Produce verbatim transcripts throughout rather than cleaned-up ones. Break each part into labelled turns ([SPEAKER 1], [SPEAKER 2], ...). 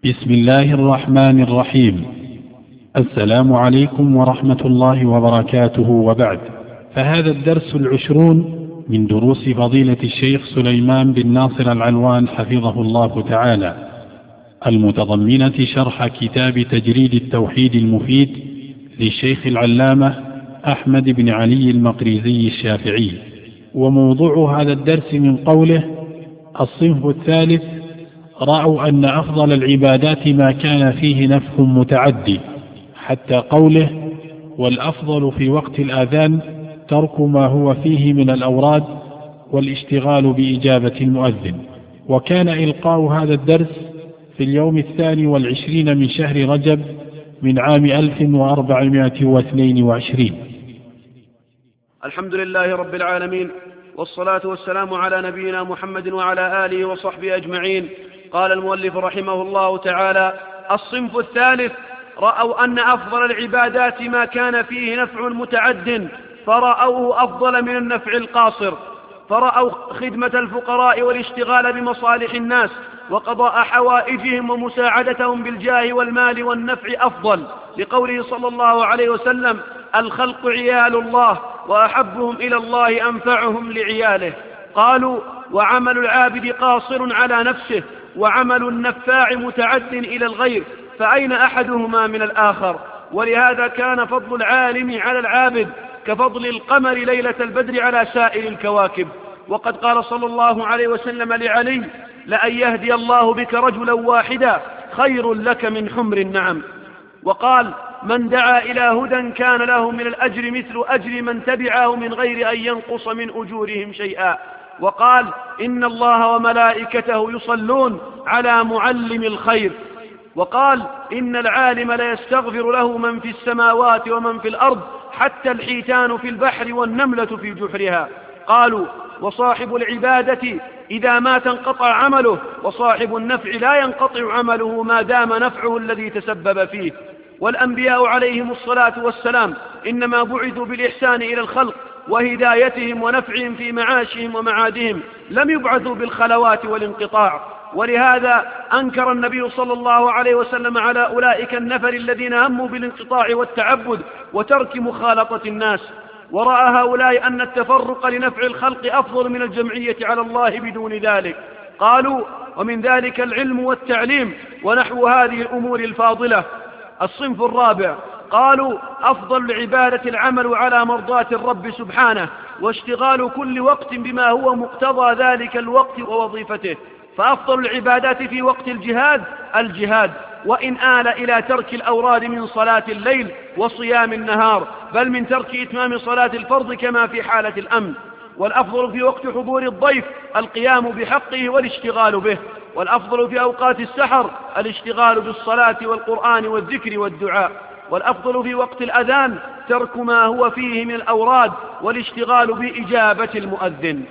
[SPEAKER 1] بسم الله الرحمن الرحيم. السلام عليكم ورحمة الله وبركاته، وبعد، فهذا الدرس العشرون من دروس فضيلة الشيخ سليمان بن ناصر العلوان حفظه الله تعالى، المتضمنة شرح كتاب تجريد التوحيد المفيد للشيخ العلامة أحمد بن علي المقريزي الشافعي. وموضوع هذا الدرس من قوله: الصنف الثالث رأوا أن أفضل العبادات ما كان فيه نفع متعدي، حتى قوله: والأفضل في وقت الآذان ترك ما هو فيه من الأوراد والاشتغال بإجابة المؤذن. وكان إلقاء هذا الدرس في اليوم الثاني والعشرين من شهر رجب من عام ألف وأربعمائة واثنين وعشرين.
[SPEAKER 2] الحمد لله رب العالمين، والصلاة والسلام على نبينا محمد وعلى آله وصحبه أجمعين. قال المؤلف رحمه الله تعالى: الصنف الثالث رأوا أن أفضل العبادات ما كان فيه نفع متعد، فرأوه أفضل من النفع القاصر، فرأوا خدمة الفقراء والاشتغال بمصالح الناس وقضاء حوائجهم ومساعدتهم بالجاه والمال والنفع أفضل، لقوله صلى الله عليه وسلم: الخلق عيال الله وأحبهم إلى الله أنفعهم لعياله. قالوا: وعمل العابد قاصر على نفسه، وعمل النفاع متعد إلى الغير، فأين أحدهما من الآخر؟ ولهذا كان فضل العالم على العابد كفضل القمر ليلة البدر على سائر الكواكب. وقد قال صلى الله عليه وسلم لعلي: لأن يهدي الله بك رجلا واحدا خير لك من حمر النعم. وقال: من دعا إلى هدى كان له من الأجر مثل أجر من تبعه من غير أن ينقص من أجورهم شيئا. وقال: إن الله وملائكته يصلون على معلم الخير. وقال: إن العالم ليستغفر له من في السماوات ومن في الأرض، حتى الحيتان في البحر والنملة في جحرها. قالوا: وصاحب العبادة إذا مات انقطع عمله، وصاحب النفع لا ينقطع عمله ما دام نفعه الذي تسبب فيه. والأنبياء عليهم الصلاة والسلام إنما بعثوا بالإحسان إلى الخلق وهدايتهم ونفعهم في معاشهم ومعادهم، لم يبعثوا بالخلوات والانقطاع. ولهذا أنكر النبي صلى الله عليه وسلم على أولئك النفر الذين هموا بالانقطاع والتعبد وترك مخالطة الناس، ورأى هؤلاء أن التفرق لنفع الخلق أفضل من الجمعية على الله بدون ذلك. قالوا: ومن ذلك العلم والتعليم ونحو هذه الأمور الفاضلة. الصنف الرابع قالوا: أفضل العبادة العمل على مرضاة الرب سبحانه، واشتغال كل وقت بما هو مقتضى ذلك الوقت ووظيفته. فأفضل العبادات في وقت الجهاد الجهاد، وإن آل إلى ترك الأوراد من صلاة الليل وصيام النهار، بل من ترك إتمام صلاة الفرض كما في حالة الأمن. والأفضل في وقت حضور الضيف القيام بحقه والاشتغال به. والأفضل في أوقات السحر الاشتغال بالصلاة والقرآن والذكر والدعاء. والأفضل في وقت الأذان ترك ما هو فيه من الأوراد والاشتغال بإجابة المؤذن.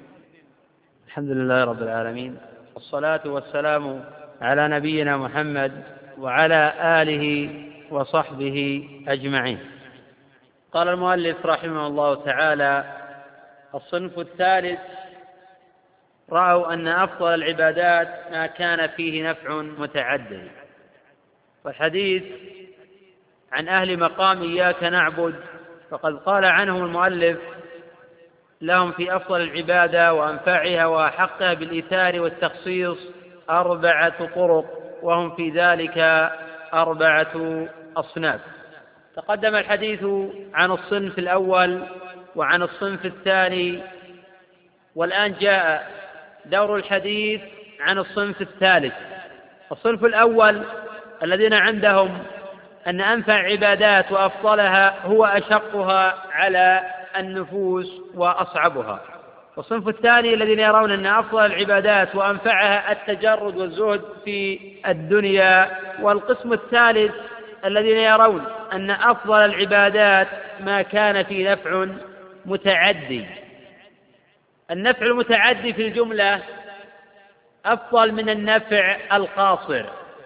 [SPEAKER 3] الحمد لله رب العالمين، والصلاة والسلام على نبينا محمد وعلى آله وصحبه أجمعين. قال المؤلف رحمه الله تعالى: الصنف الثالث رأوا أن أفضل العبادات ما كان فيه نفع متعدي. والحديث عن أهل مقام إياك نعبد، فقد قال عنهم المؤلف: لهم في أفضل العبادة وأنفعها وأحقها بالإيثار والتخصيص أربعة طرق، وهم في ذلك أربعة أصناف. تقدم الحديث عن الصنف الأول وعن الصنف الثاني، والآن جاء دور الحديث عن الصنف الثالث. الصنف الأول الذين عندهم أن أنفع عبادات وأفضلها هو أشقها على النفوس وأصعبها. والصنف الثاني الذين يرون أن أفضل العبادات وأنفعها التجرد والزهد في الدنيا. والقسم الثالث الذين يرون أن أفضل العبادات ما كان فيه نفع متعدي. النفع المتعدي في الجملة أفضل من النفع القاصر،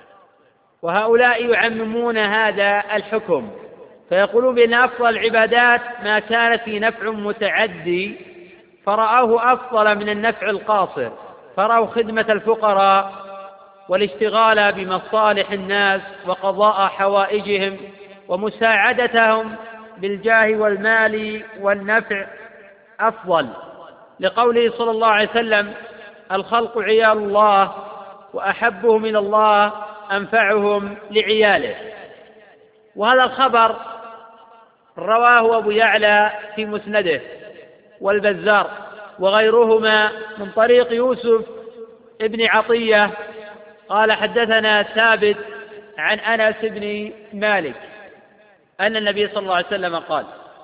[SPEAKER 3] وهؤلاء يعممون هذا الحكم فيقولون بأن أفضل العبادات ما كان فيه نفع متعدي، فرأوه أفضل من النفع القاصر، فرأوا خدمة الفقراء والاشتغال بمصالح الناس وقضاء حوائجهم ومساعدتهم بالجاه والمال والنفع أفضل، لقوله صلى الله عليه وسلم: الخلق عيال الله وأحبهم من الله أنفعهم لعياله. وهذا الخبر رواه أبو يعلى في مسنده والبزار وغيرهما من طريق يوسف ابن عطية قال: حدثنا ثابت عن أنس بن مالك أن النبي صلى الله عليه وسلم قال.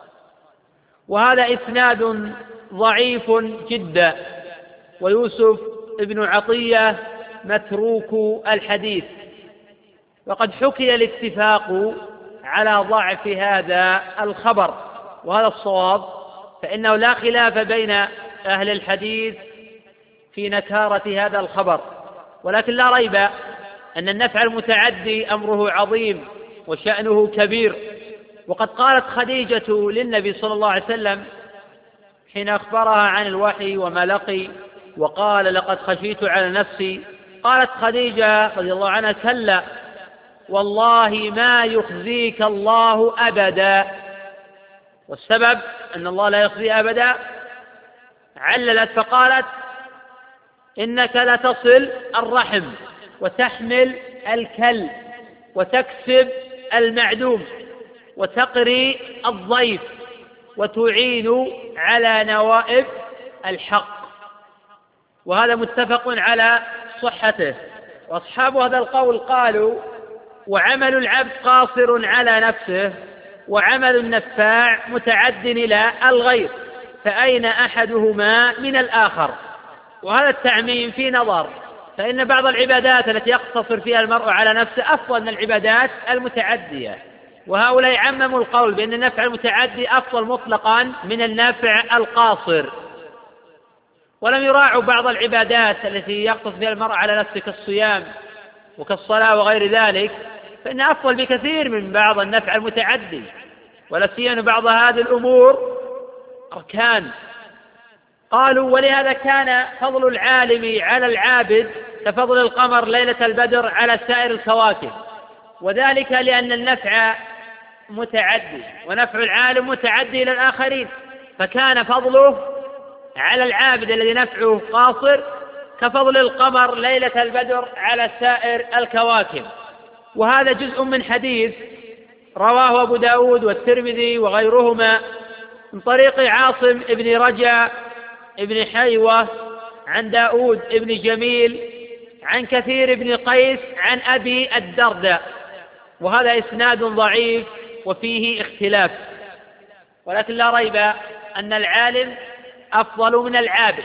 [SPEAKER 3] وهذا إسناد ضعيف جدا، ويوسف ابن عطية متروك الحديث، وقد حكي الاتفاق على ضعف هذا الخبر، وهذا الصواب، فإنه لا خلاف بين أهل الحديث في نكارة هذا الخبر، ولكن لا ريب أن النفع المتعدي أمره عظيم وشأنه كبير. وقد قالت خديجة للنبي صلى الله عليه وسلم حين أخبرها عن الوحي وما لقي وقال: لقد خشيت على نفسي، قالت خديجة رضي الله عنها: كلا والله ما يخزيك الله أبدا. والسبب أن الله لا يخزي أبدا، عللت فقالت: إنك لتصل الرحم وتحمل الكل وتكسب المعدوم وتقري الضيف وتعين على نوائب الحق. وهذا متفق على صحته. وأصحاب هذا القول قالوا: وعمل العبد قاصر على نفسه، وعمل النفاع متعد إلى الغير، فأين أحدهما من الآخر؟ وهذا التعميم في نظر، فإن بعض العبادات التي يقتصر فيها المرء على نفسه أفضل من العبادات المتعدية، وهؤلاء عمموا القول بأن النفع المتعدي أفضل مطلقا من النفع القاصر، ولم يراعوا بعض العبادات التي يقتصر فيها المرء على نفسه كالصيام وكالصلاة وغير ذلك، فإن أفضل بكثير من بعض النفع المتعدي، ولا سيما بعض هذه الأمور أركان. قالوا: ولهذا كان فضل العالم على العابد كفضل القمر ليلة البدر على سائر الكواكب، وذلك لأن النفع متعدي، ونفع العالم متعدي إلى الآخرين، فكان فضله على العابد الذي نفعه قاصر كفضل القمر ليلة البدر على سائر الكواكب. وهذا جزء من حديث رواه أبو داود والترمذي وغيرهما من طريق عاصم ابن رجاء ابن حيوة عن داود ابن جميل عن كثير ابن قيس عن أبي الدرداء، وهذا إسناد ضعيف وفيه اختلاف، ولكن لا ريب أن العالم أفضل من العابد،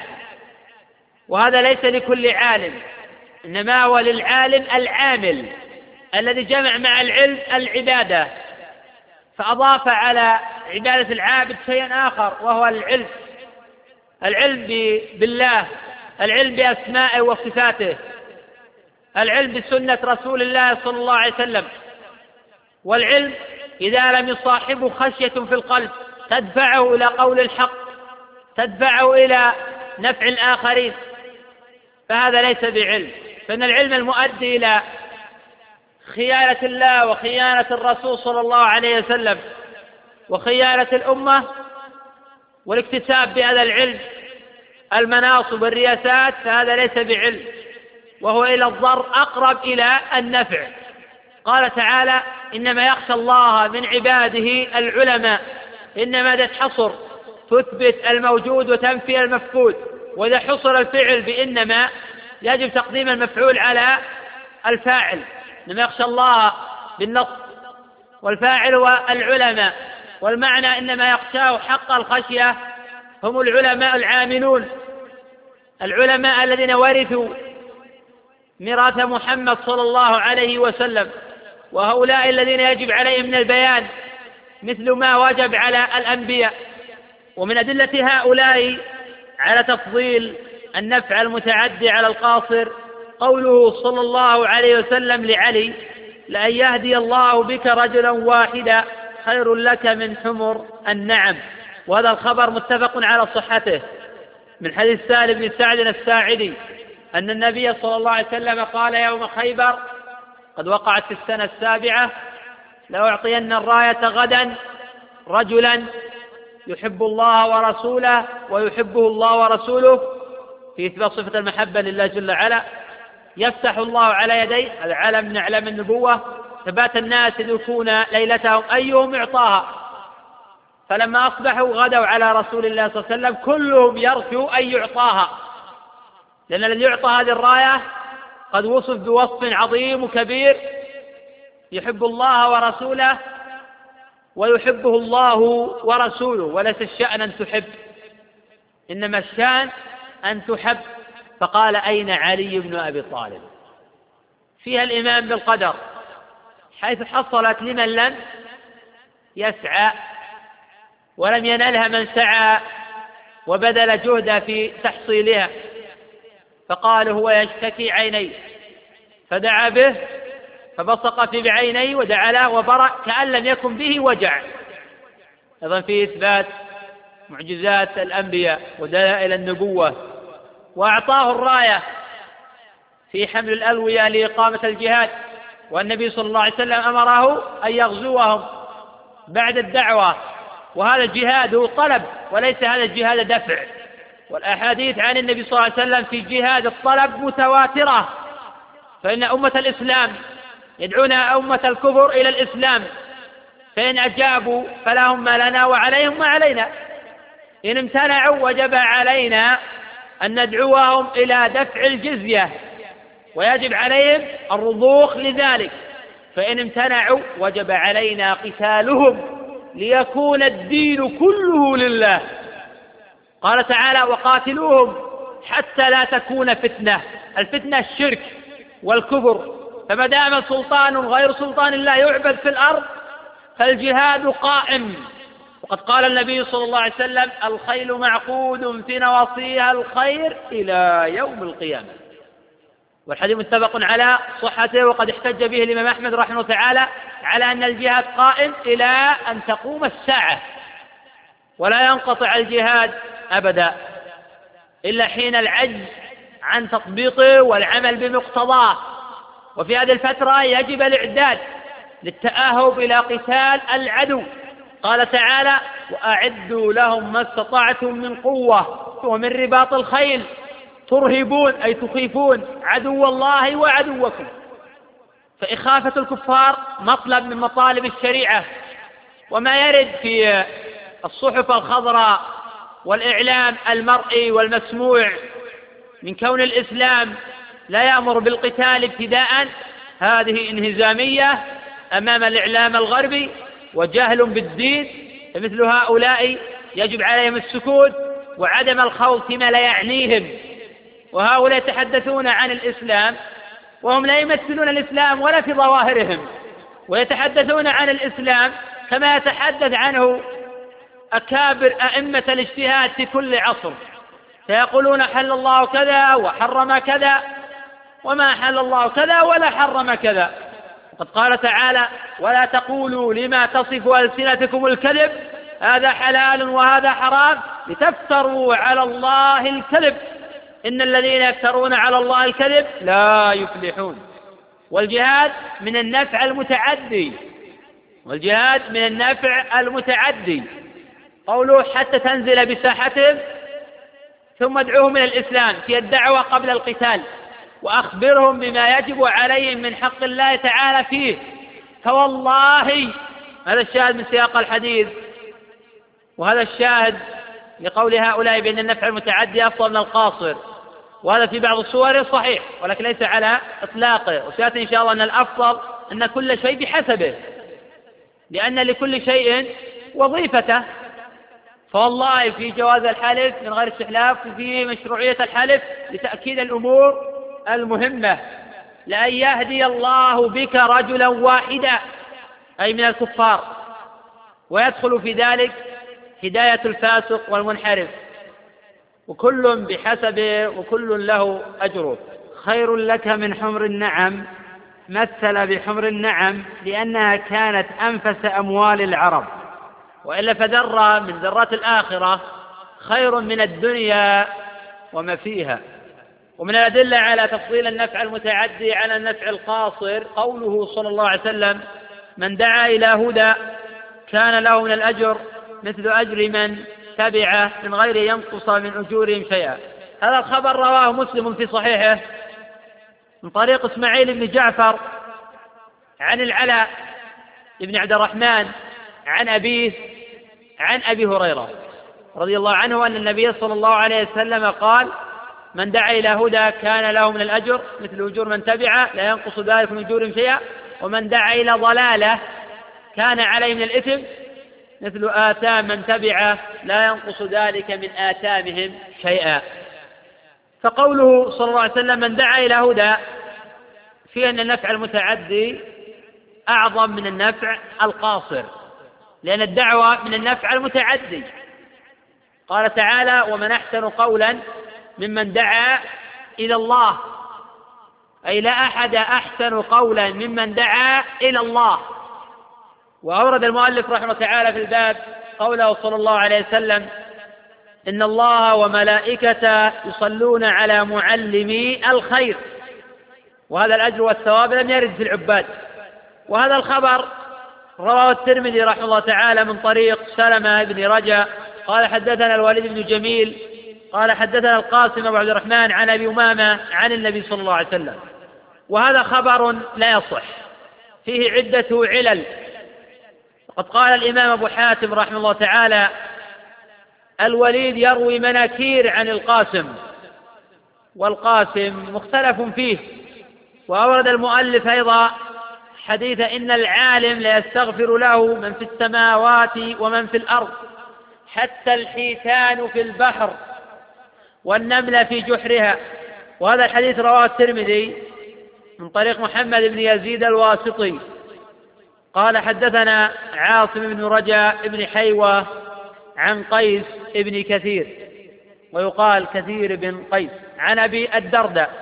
[SPEAKER 3] وهذا ليس لكل عالم، إنما هو للعالم العامل الذي جمع مع العلم العبادة، فأضاف على عبادة العابد شيئا آخر وهو العلم، العلم بالله، العلم بأسمائه وصفاته، العلم بسنة رسول الله صلى الله عليه وسلم. والعلم إذا لم يصاحبه خشية في القلب تدفعه إلى قول الحق، تدفعه إلى نفع الآخرين، فهذا ليس بعلم، فإن العلم المؤدي إلى خيانة الله وخيانة الرسول صلى الله عليه وسلم وخيانة الأمة والاكتساب بهذا العلم المناصب والرياسات، فهذا ليس بعلم، وهو إلى الضر أقرب إلى النفع. قال تعالى: إنما يخشى الله من عباده العلماء. إنما إذا حصر تثبت الموجود وتنفي المفقود، وإذا حصر الفعل بإنما يجب تقديم المفعول على الفاعل. إنما يخشى الله بالنص، والفاعل هو العلماء، والمعنى إنما يخشاه حق الخشية هم العلماء العاملون، العلماء الذين ورثوا ميراث محمد صلى الله عليه وسلم، وهؤلاء الذين يجب عليهم من البيان مثل ما وجب على الأنبياء. ومن أدلة هؤلاء على تفضيل النفع المتعدي على القاصر قوله صلى الله عليه وسلم لعلي: لأن يهدي الله بك رجلا واحدا خير لك من حمر النعم. وهذا الخبر متفق على صحته من حديث سهل بن سعد الساعدي أن النبي صلى الله عليه وسلم قال يوم خيبر، قد وقعت في السنة السابعة: لأعطين الراية غدا رجلا يحب الله ورسوله ويحبه الله ورسوله، في إثبات صفة المحبة لله جل وعلا، يفتح الله على يديه، العلم من أعلام النبوة، فبات الناس يدركون ليلتهم أيهم يعطاها، فلما أصبحوا غدوا على رسول الله صلى الله عليه وسلم كلهم يرجو أن يعطاها، لأن الذي يعطى هذه الراية قد وصف بوصف عظيم وكبير: يحب الله ورسوله ويحبه الله ورسوله، وليس الشأن أن تحب، إنما الشأن أن تحب. فقال: أين علي بن أبي طالب؟ فيها الإيمان بالقدر، حيث حصلت لمن لم يسعى، ولم ينلها من سعى وبذل جهده في تحصيلها. فقال: هو يشتكي عينيه، فدعا به فبصق في بعينيه ودعا له وبرأ كأن لم يكن به وجع. أيضا في إثبات معجزات الأنبياء ودلائل النبوة. وأعطاه الراية في حمل الألوية لإقامة الجهاد، والنبي صلى الله عليه وسلم أمره أن يغزوهم بعد الدعوة، وهذا الجهاد هو طلب وليس هذا الجهاد دفع. والأحاديث عن النبي صلى الله عليه وسلم في جهاد الطلب متواترة، فإن أمة الإسلام يدعون أمة الكفر إلى الإسلام، فإن أجابوا فلهم ما لنا وعليهم ما علينا، إن امتنعوا وجب علينا أن ندعوهم إلى دفع الجزية، ويجب عليهم الرضوخ لذلك، فإن امتنعوا وجب علينا قتالهم ليكون الدين كله لله. قال تعالى: وقاتلوهم حتى لا تكون فتنة. الفتنة الشرك والكفر، فما دام سلطان غير سلطان الله يعبد في الأرض فالجهاد قائم. وقد قال النبي صلى الله عليه وسلم: الخيل معقود في نواصيها الخير إلى يوم القيامة. والحديث متفق على صحته، وقد احتج به الإمام أحمد رحمه الله تعالى على أن الجهاد قائم إلى أن تقوم الساعة، ولا ينقطع الجهاد أبدا إلا حين العجز عن تطبيقه والعمل بمقتضاه. وفي هذه الفترة يجب الإعداد للتأهب إلى قتال العدو. قال تعالى: وأعدوا لهم ما استطعتم من قوة ومن رباط الخيل ترهبون أي تخيفون عدو الله وعدوكم. فإخافة الكفار مطلب من مطالب الشريعة. وما يرد في الصحف الخضراء والإعلام المرئي والمسموع من كون الإسلام لا يأمر بالقتال ابتداء، هذه انهزامية أمام الإعلام الغربي وجهل بالدين، فمثل هؤلاء يجب عليهم السكوت وعدم الخوض فيما لا يعنيهم. وهؤلاء يتحدثون عن الإسلام وهم لا يمثلون الإسلام ولا في ظواهرهم، ويتحدثون عن الإسلام كما يتحدث عنه أكابر أئمة الاجتهاد في كل عصر، فيقولون حل الله كذا وحرم كذا، وما حل الله كذا ولا حرم كذا. وقد قال تعالى: ولا تقولوا لما تصف ألسنتكم الكذب هذا حلال وهذا حرام لتفتروا على الله الكذب إن الذين يفترون على الله الكذب لا يفلحون. والجهاد من النفع المتعدي، والجهاد من النفع المتعدي. قوله حتى تنزل بساحتهم، ثم ادعوهم إلى الإسلام في الدعوة قبل القتال، وأخبرهم بما يجب عليهم من حق الله تعالى فيه. فوالله، هذا الشاهد من سياق الحديث، وهذا الشاهد لقول هؤلاء بأن النفع المتعدي أفضل من القاصر، وهذا في بعض الصور صحيح ولكن ليس على إطلاقه. وسيأتي إن شاء الله أن الأفضل أن كل شيء بحسبه، لأن لكل شيء وظيفته. فوالله في جواز الحلف من غير استحلاف، وفي مشروعية الحلف لتأكيد الأمور المهمة، لأن يهدي الله بك رجلا واحدا أي من الكفار، ويدخل في ذلك هداية الفاسق والمنحرف، وكل بحسبه وكل له أجره. خير لك من حمر النعم، مثل بحمر النعم لأنها كانت أنفس أموال العرب، وإلا فذرة من ذرات الآخرة خير من الدنيا وما فيها. ومن الأدلة على تفضيل النفع المتعدي على النفع القاصر قوله صلى الله عليه وسلم: من دعا إلى هدى كان له من الأجر مثل أجر من تبعه من غير ينقص من أجورهم شيئا. هذا الخبر رواه مسلم في صحيحه من طريق إسماعيل بن جعفر عن العلاء بن عبد الرحمن عن أبيه عن أبي هريرة رضي الله عنه أن النبي صلى الله عليه وسلم قال: من دعا إلى هدى كان له من الأجر مثل أجور من تبعه لا ينقص ذلك من أجورهم شيئا، ومن دعا إلى ضلالة كان عليه من الإثم مثل آثام من تبعه لا ينقص ذلك من آثامهم شيئا. فقوله صلى الله عليه وسلم: من دعا إلى هدى، فيه أن النفع المتعدي أعظم من النفع القاصر، لأن الدعوة من النفع المتعدي. قال تعالى: ومن أحسن قولا ممن دعا إلى الله، أي لا أحد أحسن قولا ممن دعا إلى الله. وأورد المؤلف رحمه تعالى في الباب قوله صلى الله عليه وسلم: إن الله وملائكته يصلون على معلمي الخير. وهذا الأجر والثواب لم يرد في العباد. وهذا الخبر رواه الترمذي رحمه الله تعالى من طريق سلمة بن رجاء قال: حدثنا الوليد بن جميل قال: حدثنا القاسم بن عبد الرحمن عن أبي أمامة عن النبي صلى الله عليه وسلم. وهذا خبر لا يصح، فيه عدة علل. وقد قال الإمام أبو حاتم رحمه الله تعالى: الوليد يروي مناكير عن القاسم، والقاسم مختلف فيه. وأورد المؤلف أيضا حديث: إن العالم ليستغفر له من في السماوات ومن في الأرض حتى الحيتان في البحر والنمل في جحرها. وهذا الحديث رواه الترمذي من طريق محمد بن يزيد الواسطي قال: حدثنا عاصم بن رجاء بن حيوة عن قيس بن كثير، ويقال كثير بن قيس، عن أبي الدرداء،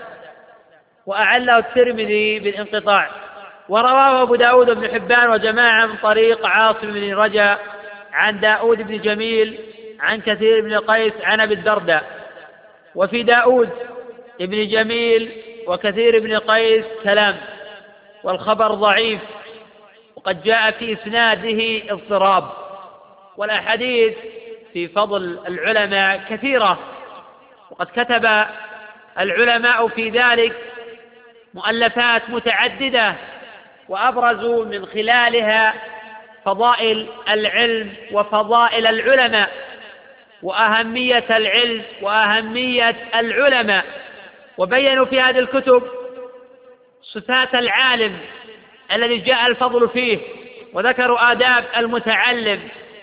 [SPEAKER 3] وأعله الترمذي بالانقطاع. ورواه أبو داود بن حبان وجماعة من طريق عاصم بن رجاء عن داود بن جميل عن كثير بن قيس عن أبي الدرداء. وفي داود بن جميل وكثير بن قيس كلام، والخبر ضعيف، وقد جاء في إسناده اضطراب. والأحاديث في فضل العلماء كثيرة، وقد كتب العلماء في ذلك مؤلفات متعددة، وأبرزوا من خلالها فضائل العلم وفضائل العلماء وأهمية العلم وأهمية العلماء، وبينوا في هذه الكتب صفات العالم الذي جاء الفضل فيه، وذكروا آداب المتعلم.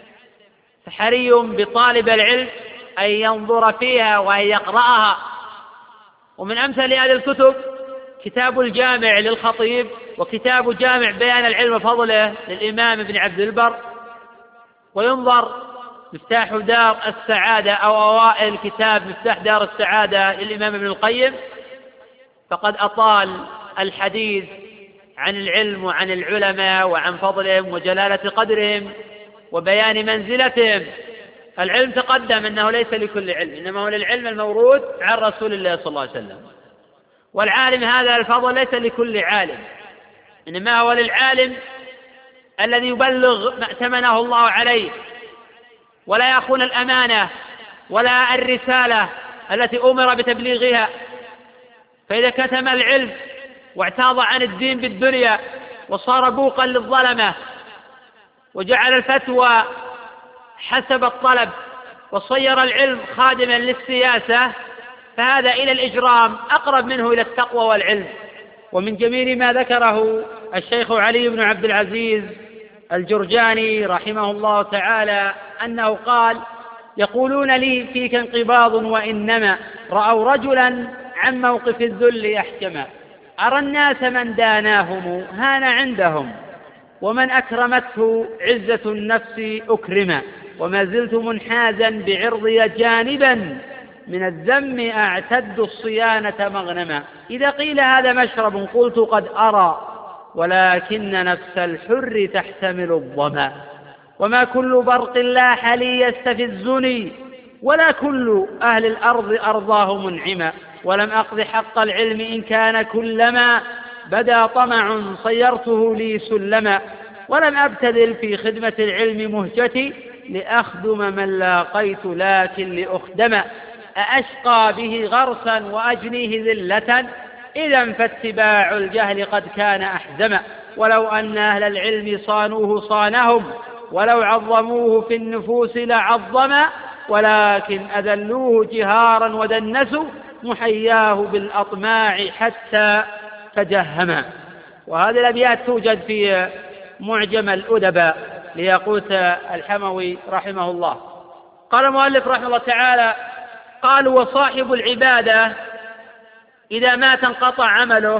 [SPEAKER 3] فحري بطالب العلم أن ينظر فيها وأن يقرأها. ومن أمثل هذه الكتب كتاب الجامع للخطيب، وكتاب جامع بيان العلم وفضله للإمام ابن عبد البر. وينظر مفتاح دار السعادة أو أوائل كتاب مفتاح دار السعادة للإمام ابن القيم، فقد أطال الحديث عن العلم وعن العلماء وعن فضلهم وجلالة قدرهم وبيان منزلتهم. العلم تقدم أنه ليس لكل علم، إنما هو للعلم الموروث عن رسول الله صلى الله عليه وسلم. والعالم هذا الفضل ليس لكل عالم، إنما هو للعالم الذي يبلغ ما ائتمنه الله عليه ولا يخون الأمانة ولا الرسالة التي أمر بتبليغها. فإذا كتم العلم واعتاض عن الدين بالدنيا وصار بوقا للظلمة وجعل الفتوى حسب الطلب وصير العلم خادما للسياسة، فهذا إلى الإجرام أقرب منه إلى التقوى والعلم. ومن جميل ما ذكره الشيخ علي بن عبد العزيز الجرجاني رحمه الله تعالى أنه قال: يقولون لي فيك انقباض وإنما رأوا رجلا عن موقف الذل أحكما، أرى الناس من داناهم هان عندهم، ومن أكرمته عزة النفس أكرما، وما زلت منحازا بعرضي جانبا من الذم أعتد الصيانة مغنما. إذا قيل هذا مشرب قلت قد أرى، ولكن نفس الحر تحتمل الظما، وما كل برق لاح لي يستفزني، ولا كل أهل الأرض أرضاه منعما، ولم أقض حق العلم إن كان كلما بدا طمع صيرته لي سلما، ولم أبتذل في خدمة العلم مهجتي لأخدم من لاقيت لكن لأخدم، أأشقى به غرسا وأجنيه ذلة إذا فاتباع الجهل قد كان أحزما، ولو أن أهل العلم صانوه صانهم ولو عظموه في النفوس لعظما، ولكن أذلوه جهارا ودنسوا محياه بالأطماع حتى تجهما. وهذه الأبيات توجد في معجم الأدباء لياقوت الحموي رحمه الله. قال المؤلف رحمه الله تعالى: قالوا وصاحب العبادة إذا مات انقطع عمله،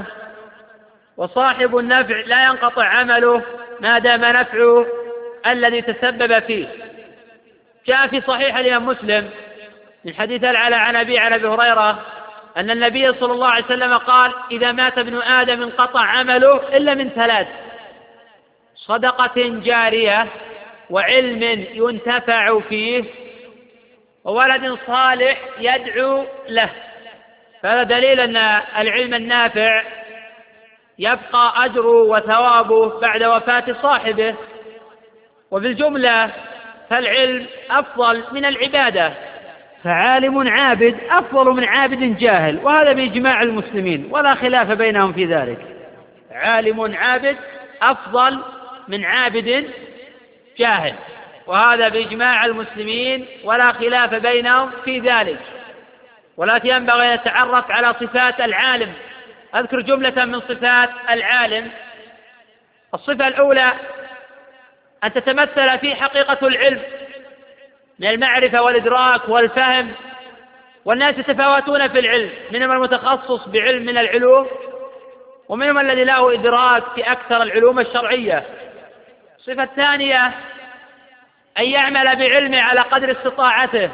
[SPEAKER 3] وصاحب النفع لا ينقطع عمله ما دام نفعه الذي تسبب فيه. جاء في صحيح الإمام مسلم من حديث العلاء عن أبي عن أبي هريرة أن النبي صلى الله عليه وسلم قال: إذا مات ابن آدم انقطع عمله إلا من ثلاث: صدقة جارية، وعلم ينتفع فيه، وولد صالح يدعو له. فهذا دليل أن العلم النافع يبقى أجره وثوابه بعد وفاة صاحبه. وبالجملة فالعلم أفضل من العبادة، فعالم عابد أفضل من عابد جاهل، وهذا بإجماع المسلمين ولا خلاف بينهم في ذلك. عالم عابد أفضل من عابد جاهل، وهذا بإجماع المسلمين ولا خلاف بينهم في ذلك. ولكن ينبغي أن نتعرف على صفات العالم. أذكر جملة من صفات العالم. الصفة الأولى أن تتمثل في حقيقة العلم من المعرفة والإدراك والفهم. والناس يتفاوتون في العلم، منهم المتخصص بعلم من العلوم، ومنهم الذي له إدراك في أكثر العلوم الشرعية. الصفة الثانية أن يعمل بعلمه على قدر استطاعته،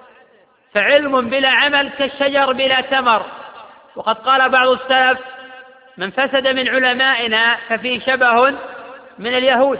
[SPEAKER 3] فعلم بلا عمل كالشجر بلا ثمر. وقد قال بعض السلف: من فسد من علمائنا ففيه شبه من اليهود،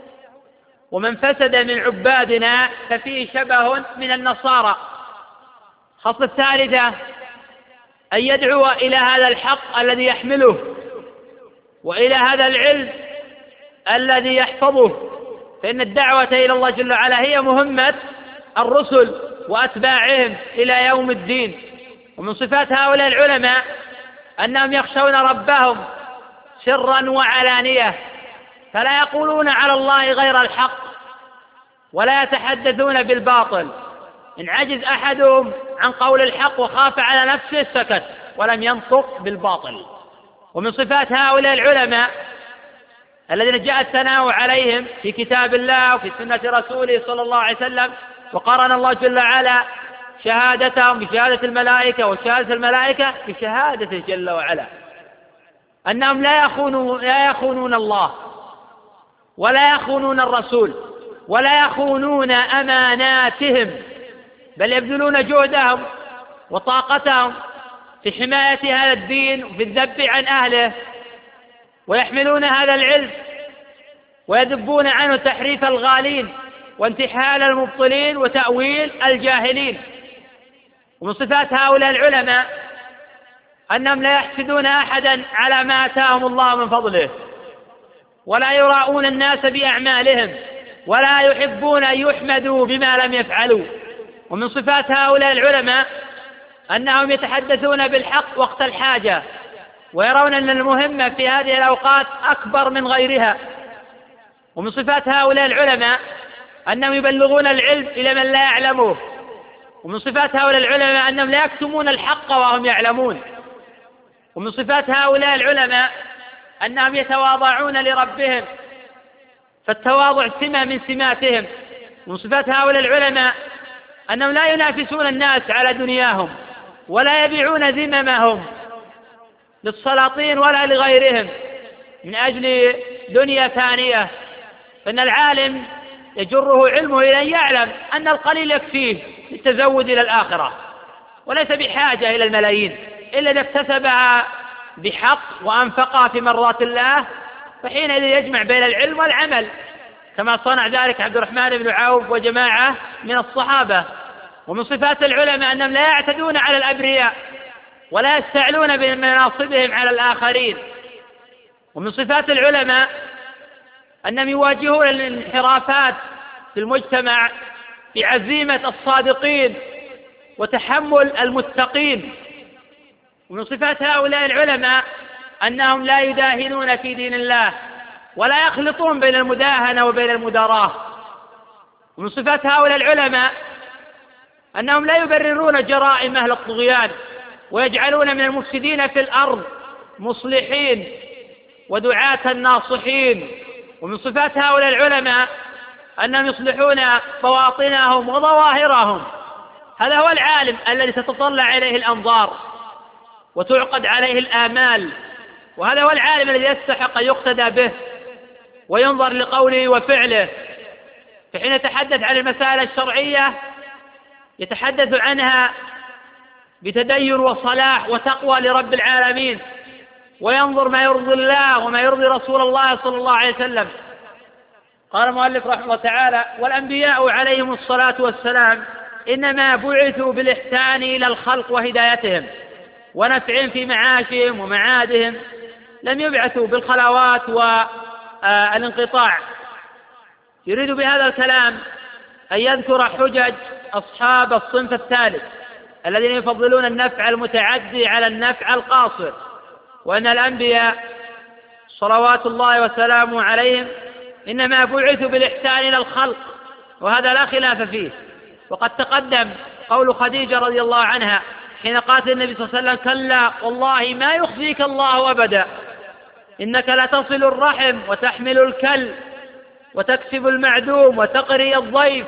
[SPEAKER 3] ومن فسد من عبادنا ففيه شبه من النصارى. الخصلة الثالثة أن يدعو إلى هذا الحق الذي يحمله، وإلى هذا العلم الذي يحفظه، فإن الدعوة إلى الله جل وعلا هي مهمة الرسل وأتباعهم إلى يوم الدين. ومن صفات هؤلاء العلماء أنهم يخشون ربهم سرا وعلانية، فلا يقولون على الله غير الحق ولا يتحدثون بالباطل. إن عجز أحدهم عن قول الحق وخاف على نفسه سكت ولم ينطق بالباطل. ومن صفات هؤلاء العلماء الذين جاء الثناء عليهم في كتاب الله وفي سنة رسوله صلى الله عليه وسلم، وقارن الله جل وعلا شهادتهم بشهادة الملائكة وشهادة الملائكة بشهادته جل وعلا، أنهم لا يخونون, لا يخونون الله ولا يخونون الرسول ولا يخونون أماناتهم، بل يبذلون جهدهم وطاقتهم في حماية هذا الدين وفي الذب عن أهله، ويحملون هذا العلم ويذبون عنه تحريف الغالين وانتحال المبطلين وتأويل الجاهلين. ومن صفات هؤلاء العلماء أنهم لا يحسدون أحدا على ما آتاهم الله من فضله، ولا يراؤون الناس بأعمالهم، ولا يحبون أن يحمدوا بما لم يفعلوا. ومن صفات هؤلاء العلماء أنهم يتحدثون بالحق وقت الحاجة، ويرون أن المهمة في هذه الأوقات أكبر من غيرها. ومن صفات هؤلاء العلماء أنهم يبلغون العلم إلى من لا يعلمه. ومن صفات هؤلاء العلماء أنهم لا يكتمون الحق وهم يعلمون. ومن صفات هؤلاء العلماء أنهم يتواضعون لربهم، فالتواضع سمة من سماتهم. ومن صفات هؤلاء العلماء أنهم لا ينافسون الناس على دنياهم، ولا يبيعون ذممهم للسلاطين ولا لغيرهم من أجل دنيا ثانية. فإن العالم يجره علمه إلى أن يعلم أن القليل يكفيه للتزود إلى الآخرة، وليس بحاجة إلى الملايين إلا إذا اكتسبها بحق وأنفقها في مرضات الله، فحينئذ يجمع بين العلم والعمل، كما صنع ذلك عبد الرحمن بن عوف وجماعة من الصحابة. ومن صفات العلماء أنهم لا يعتدون على الأبرياء، ولا يستعلون بمناصبهم على الآخرين. ومن صفات العلماء أنهم يواجهون الانحرافات في المجتمع بعزيمة الصادقين وتحمل المتقين. ومن صفات هؤلاء العلماء أنهم لا يداهنون في دين الله ولا يخلطون بين المداهنة وبين المداراة. ومن صفات هؤلاء العلماء أنهم لا يبررون جرائم أهل الطغيان ويجعلون من المفسدين في الأرض مصلحين ودعاة ناصحين. ومن صفات هؤلاء العلماء أنهم يصلحون بواطنهم وظواهرهم. هذا هو العالم الذي تتطلع إليه الأنظار وتعقد عليه الآمال، وهذا هو العالم الذي يستحق أن يقتدى به وينظر لقوله وفعله. فحين يتحدث عن المسائل الشرعية يتحدث عنها بتدين وصلاح وتقوى لرب العالمين، وينظر ما يرضي الله وما يرضي رسول الله صلى الله عليه وسلم. قال المؤلف رحمه الله تعالى: والأنبياء عليهم الصلاة والسلام إنما بعثوا بالإحسان إلى الخلق وهدايتهم ونفعهم في معاشهم ومعادهم، لم يبعثوا بالخلوات والانقطاع. يريد بهذا الكلام أن يذكر حجج أصحاب الصنف الثالث الذين يفضلون النفع المتعدي على النفع القاصر، وأن الأنبياء صلوات الله وسلامه عليهم إنما بعثوا بالإحسان إلى الخلق، وهذا لا خلاف فيه. وقد تقدم قول خديجة رضي الله عنها حين قالت النبي صلى الله عليه وسلم: كلا والله ما يخزيك الله أبدا، إنك لتصل الرحم وتحمل الكل وتكسب المعدوم وتقري الضيف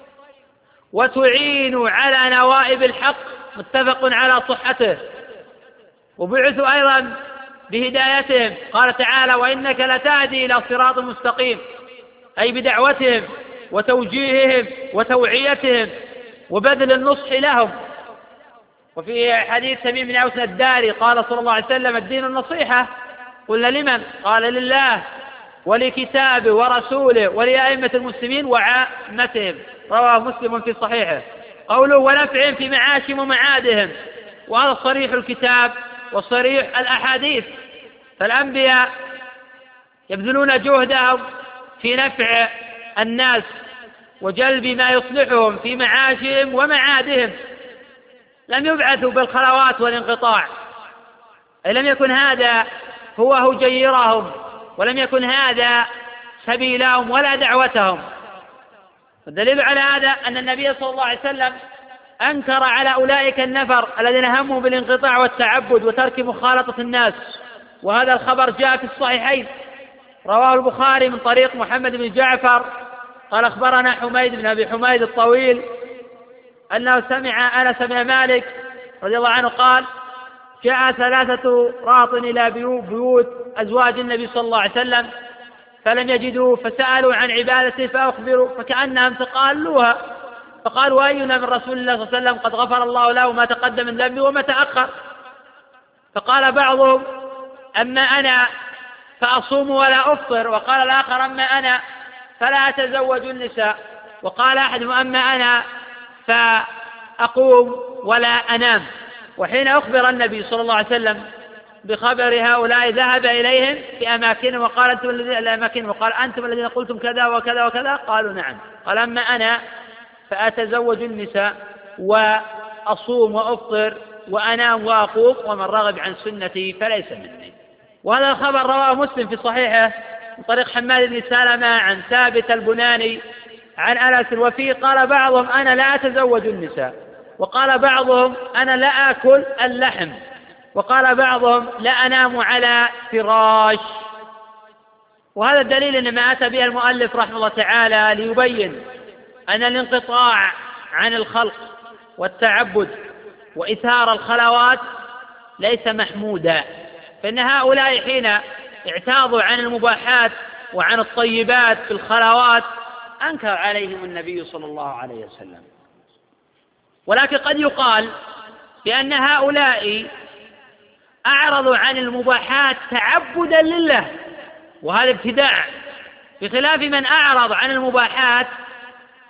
[SPEAKER 3] وتعين على نوائب الحق، متفق على صحته. وبعثوا أيضا بهدايتهم، قال تعالى: وإنك لتهدي إلى صراط مستقيم، أي بدعوتهم وتوجيههم وتوعيتهم وبذل النصح لهم. وفي حديث تميم بن أوس الداري قال صلى الله عليه وسلم: الدين النصيحة. قلنا: لمن؟ قال: لله ولكتابه ورسوله ولأئمة المسلمين وعامتهم. رواه مسلم في صحيحه. قوله: ونفعهم في معاشهم ومعادهم، وهذا صريح الكتاب وصريح الأحاديث. فالأنبياء يبذلون جهدهم في نفع الناس وجلب ما يصلحهم في معاشهم ومعادهم، لم يبعثوا بالخلوات والانقطاع، أي لم يكن هذا هو هجيرهم، ولم يكن هذا سبيلهم ولا دعوتهم. والدليل على هذا أن النبي صلى الله عليه وسلم أنكر على أولئك النفر الذين هموا بالانقطاع والتعبد وترك مخالطة الناس. وهذا الخبر جاء في الصحيحين، رواه البخاري من طريق محمد بن جعفر قال: أخبرنا حميد بن أبي حميد الطويل أنه سمع أنس بن مالك رضي الله عنه قال: جاء ثلاثة راط إلى بيوت أزواج النبي صلى الله عليه وسلم فلم يجدوا، فسألوا عن عبادته فأخبروا، فكأنهم تقالوها، فقالوا: أينا من رسول الله صلى الله عليه وسلم قد غفر الله له ما تقدم من ذنبه وما تأخر. فقال بعضهم: أما أنا فأصوم ولا أفطر، وقال الآخر: أما أنا فلا أتزوج النساء، وقال أحدهم: أما أنا فأقوم ولا أنام. وحين أخبر النبي صلى الله عليه وسلم بخبر هؤلاء ذهب إليهم في أماكنهم وقال: أنتم الذين الأماكن، وقال: أنتم الذين قلتم كذا وكذا وكذا. قالوا: نعم. قال: أما أنا فأتزوج النساء وأصوم وأفطر وأنام وأقوم، ومن رغب عن سنتي فليس مني. وهذا الخبر رواه مسلم في صحيحه من طريق حماد بن سلمة عن ثابت البناني عن أنس. وفيه قال بعضهم: أنا لا أتزوج النساء، وقال بعضهم: أنا لا آكل اللحم، وقال بعضهم: لا أنام على فراش. وهذا الدليل إنما أتى به المؤلف رحمه الله تعالى ليبين أن الانقطاع عن الخلق والتعبد وإثار الخلوات ليس محمودا، فإن هؤلاء حين اعتاضوا عن المباحات وعن الطيبات في الخلوات أنكر عليهم النبي صلى الله عليه وسلم. ولكن قد يقال بأن هؤلاء أعرضوا عن المباحات تعبدا لله، وهذا ابتداع، بخلاف من أعرض عن المباحات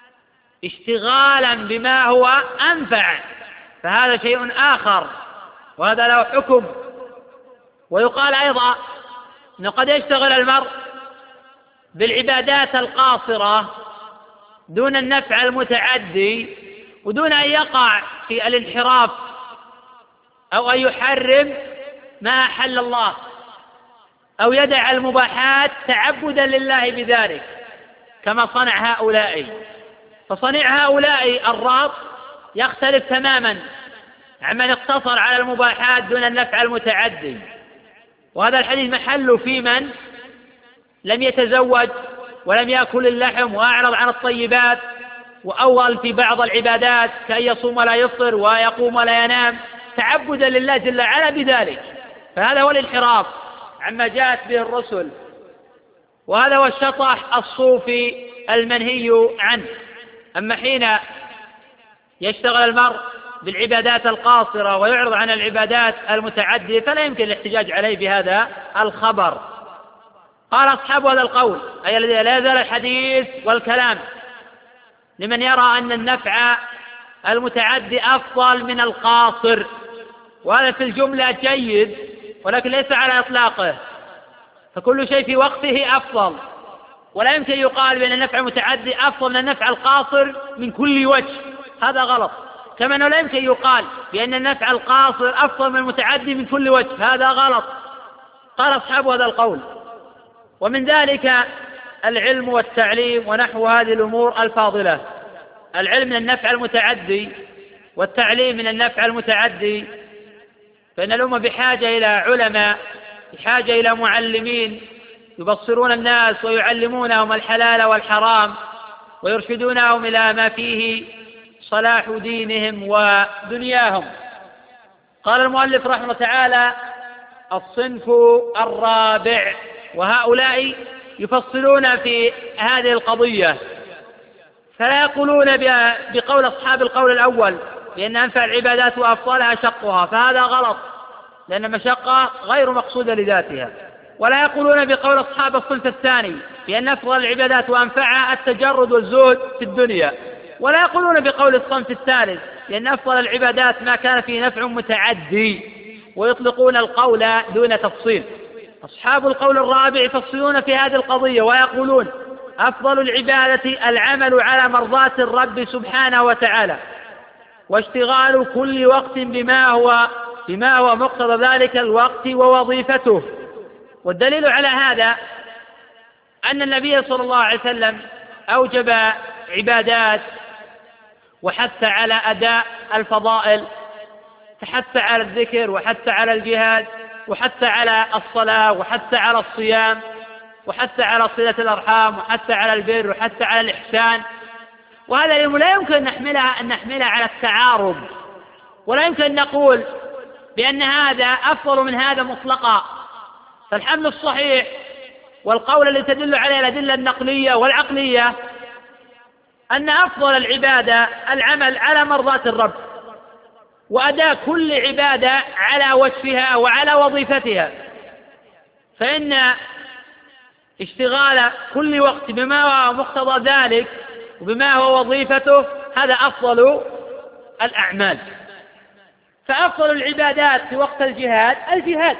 [SPEAKER 3] اشتغالا بما هو أنفع، فهذا شيء آخر. وهذا له حكم. ويقال أيضا أنه قد يشتغل المرء بالعبادات القاصرة دون النفع المتعدي ودون أن يقع في الانحراف أو أن يحرم ما أحل الله أو يدع المباحات تعبدا لله بذلك كما صنع هؤلاء. فصنيع هؤلاء الرابط يختلف تماما عمن اقتصر على المباحات دون النفع المتعدي. وهذا الحديث محل في من لم يتزوج ولم يأكل اللحم وأعرض عن الطيبات وأول في بعض العبادات كأن يصوم ولا يفطر ويقوم ولا ينام تعبدا لله جل وعلا بذلك، فهذا هو الانحراف عما جاءت به الرسل، وهذا هو الشطح الصوفي المنهي عنه. أما حين يشتغل المرء بالعبادات القاصرة ويعرض عن العبادات المتعدية فلا يمكن الاحتجاج عليه بهذا الخبر. قال أصحاب هذا القول أي الذي لا يزال الحديث والكلام لمن يرى أن النفع المتعدي أفضل من القاصر، وهذا في الجملة جيد ولكن ليس على إطلاقه، فكل شيء في وقته أفضل، ولا يمكن يقال بأن النفع المتعدي أفضل من النفع القاصر من كل وجه، هذا غلط. كما أنه لا يمكن يقال بأن النفع القاصر أفضل من المتعدي من كل وجه، هذا غلط. قال أصحاب هذا القول. ومن ذلك العلم والتعليم ونحو هذه الأمور الفاضلة. العلم من النفع المتعدي والتعليم من النفع المتعدي، فإن الأمة بحاجة إلى علماء، بحاجة إلى معلمين يبصرون الناس ويعلمونهم الحلال والحرام ويرشدونهم إلى ما فيه صلاح دينهم ودنياهم. قال المؤلف رحمه الله تعالى: الصنف الرابع. وهؤلاء يفصلون في هذه القضية، فلا يقولون بقول أصحاب القول الأول بأن أنفع العبادات وأفضلها شقها، فهذا غلط، لأن المشقة غير مقصودة لذاتها. ولا يقولون بقول أصحاب الصنف الثاني بأن أفضل العبادات وأنفعها التجرد والزهد في الدنيا. ولا يقولون بقول الصنف الثالث لأن أفضل العبادات ما كان فيه نفع متعدي، ويطلقون القول دون تفصيل. أصحاب القول الرابع يفصلون في هذه القضية ويقولون: أفضل العبادة العمل على مرضاة الرب سبحانه وتعالى، واشتغال كل وقت بما هو بما هو مقتضى ذلك الوقت ووظيفته. والدليل على هذا أن النبي صلى الله عليه وسلم أوجب عبادات وحث على أداء الفضائل، فحث على الذكر وحث على الجهاد وحث على الصلاة وحث على الصيام وحث على صلة الأرحام وحث على البر وحث على الإحسان. وهذا لا يمكن أن نحملها, أن نحملها على التعارض، ولا يمكن أن نقول بأن هذا أفضل من هذا مطلقا. فالحمل الصحيح والقول الذي تدل عليه الأدلة النقلية والعقلية أن أفضل العبادة العمل على مرضاة الرب، وأداء كل عبادة على وجهها وعلى وظيفتها، فإن اشتغال كل وقت بما هو مقتضى ذلك وبما هو وظيفته هذا أفضل الأعمال. فأفضل العبادات في وقت الجهاد الجهاد،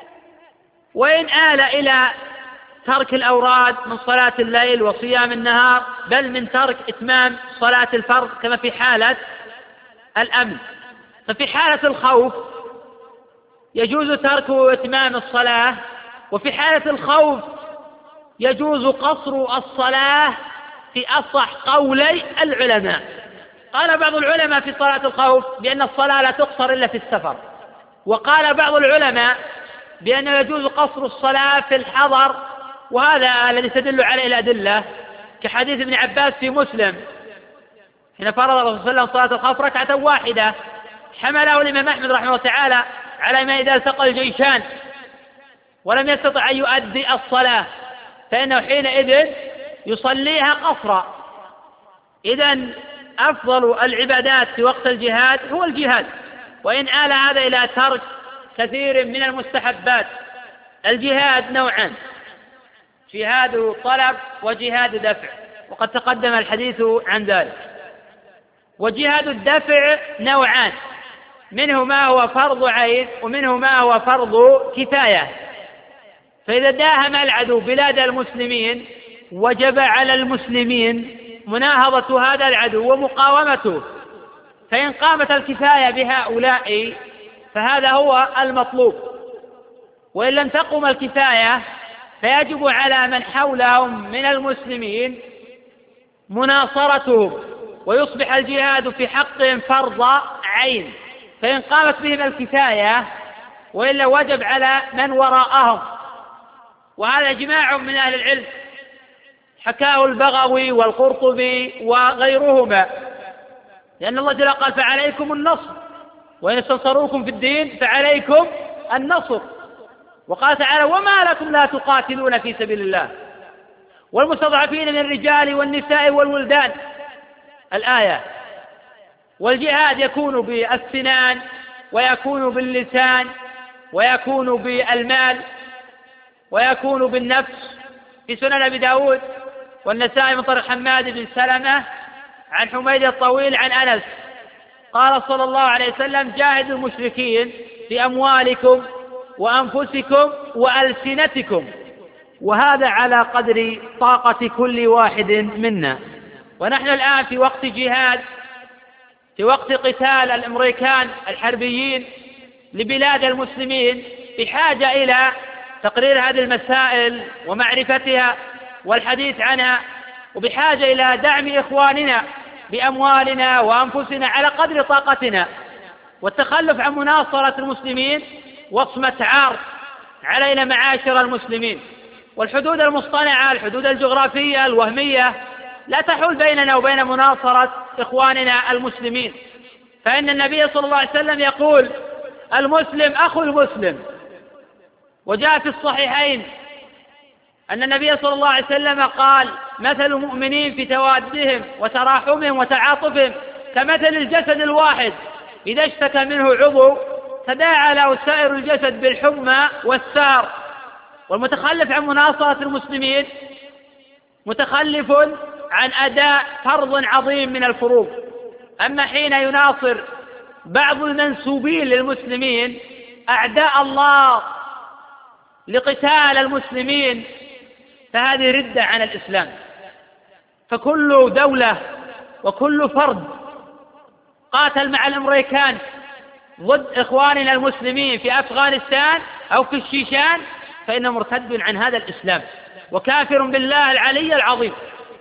[SPEAKER 3] وإن آل إلى ترك الأوراد من صلاة الليل وصيام النهار، بل من ترك إتمام صلاة الفرض كما في حالة الأمن. ففي حالة الخوف يجوز ترك إتمام الصلاة، وفي حالة الخوف يجوز قصر الصلاة في أصح قولي العلماء. قال بعض العلماء في صلاة الخوف بأن الصلاة لا تقصر إلا في السفر، وقال بعض العلماء بأنه يجوز قصر الصلاة في الحضر، وهذا الذي تدل عليه الأدلة كحديث ابن عباس في مسلم حين فرض الرسول صلى الله عليه وسلم صلاة الخوف ركعة واحدة، حمله الإمام أحمد رحمه الله تعالى على ما إذا التقى الجيشان ولم يستطع أن يؤدي الصلاة فإنه حينئذ يصليها قصرا. إذن أفضل العبادات في وقت الجهاد هو الجهاد، وإن آل هذا إلى ترك كثير من المستحبات. الجهاد نوعان: جهاد طلب وجهاد دفع، وقد تقدم الحديث عن ذلك. وجهاد الدفع نوعان: منه ما هو فرض عين ومنه ما هو فرض كفاية. فإذا داهم العدو بلاد المسلمين وجب على المسلمين مناهضة هذا العدو ومقاومته، فإن قامت الكفاية بهؤلاء فهذا هو المطلوب، وإن لم تقم الكفاية فيجب على من حولهم من المسلمين مناصرتهم، ويصبح الجهاد في حقهم فرض عين، فإن قامت بهم الكفاية، وإلا وجب على من وراءهم. وهذا إجماع من أهل العلم حكاه البغوي والقرطبي وغيرهما، لأن الله جل قال فعليكم النصر وإن استنصروكم في الدين فعليكم النصر. وقال تعالى وما لكم لا تقاتلون في سبيل الله والمستضعفين من الرجال والنساء والولدان الآية. والجهاد يكون بالسنان ويكون باللسان ويكون بالمال ويكون بالنفس. في سنن أبي داود والنسائي من طريق حماد بن سلمة عن حميد الطويل عن أنس قال صلى الله عليه وسلم جاهدوا المشركين بأموالكم وأنفسكم وألسنتكم، وهذا على قدر طاقة كل واحد منا. ونحن الآن في وقت جهاد، في وقت قتال الأمريكان الحربيين لبلاد المسلمين، بحاجة إلى تقرير هذه المسائل ومعرفتها والحديث عنها، وبحاجة إلى دعم إخواننا بأموالنا وأنفسنا على قدر طاقتنا. والتخلف عن مناصرة المسلمين وصمة عار علينا معاشر المسلمين. والحدود المصطنعة، الحدود الجغرافية الوهمية، لا تحول بيننا وبين مناصرة إخواننا المسلمين، فإن النبي صلى الله عليه وسلم يقول المسلم أخو المسلم. وجاء في الصحيحين أن النبي صلى الله عليه وسلم قال مثل المؤمنين في توادهم وتراحمهم وتعاطفهم كمثل الجسد الواحد إذا اشتكى منه عضو تداعى له سائر الجسد بالحمى والسار. والمتخلف عن مناصرة المسلمين متخلف عن أداء فرض عظيم من الفروض. أما حين يناصر بعض المنسوبين للمسلمين أعداء الله لقتال المسلمين فهذه ردة عن الإسلام. فكل دولة وكل فرد قاتل مع الأمريكان ضد إخواننا المسلمين في أفغانستان أو في الشيشان فإنه مرتد عن هذا الإسلام وكافر بالله العلي العظيم،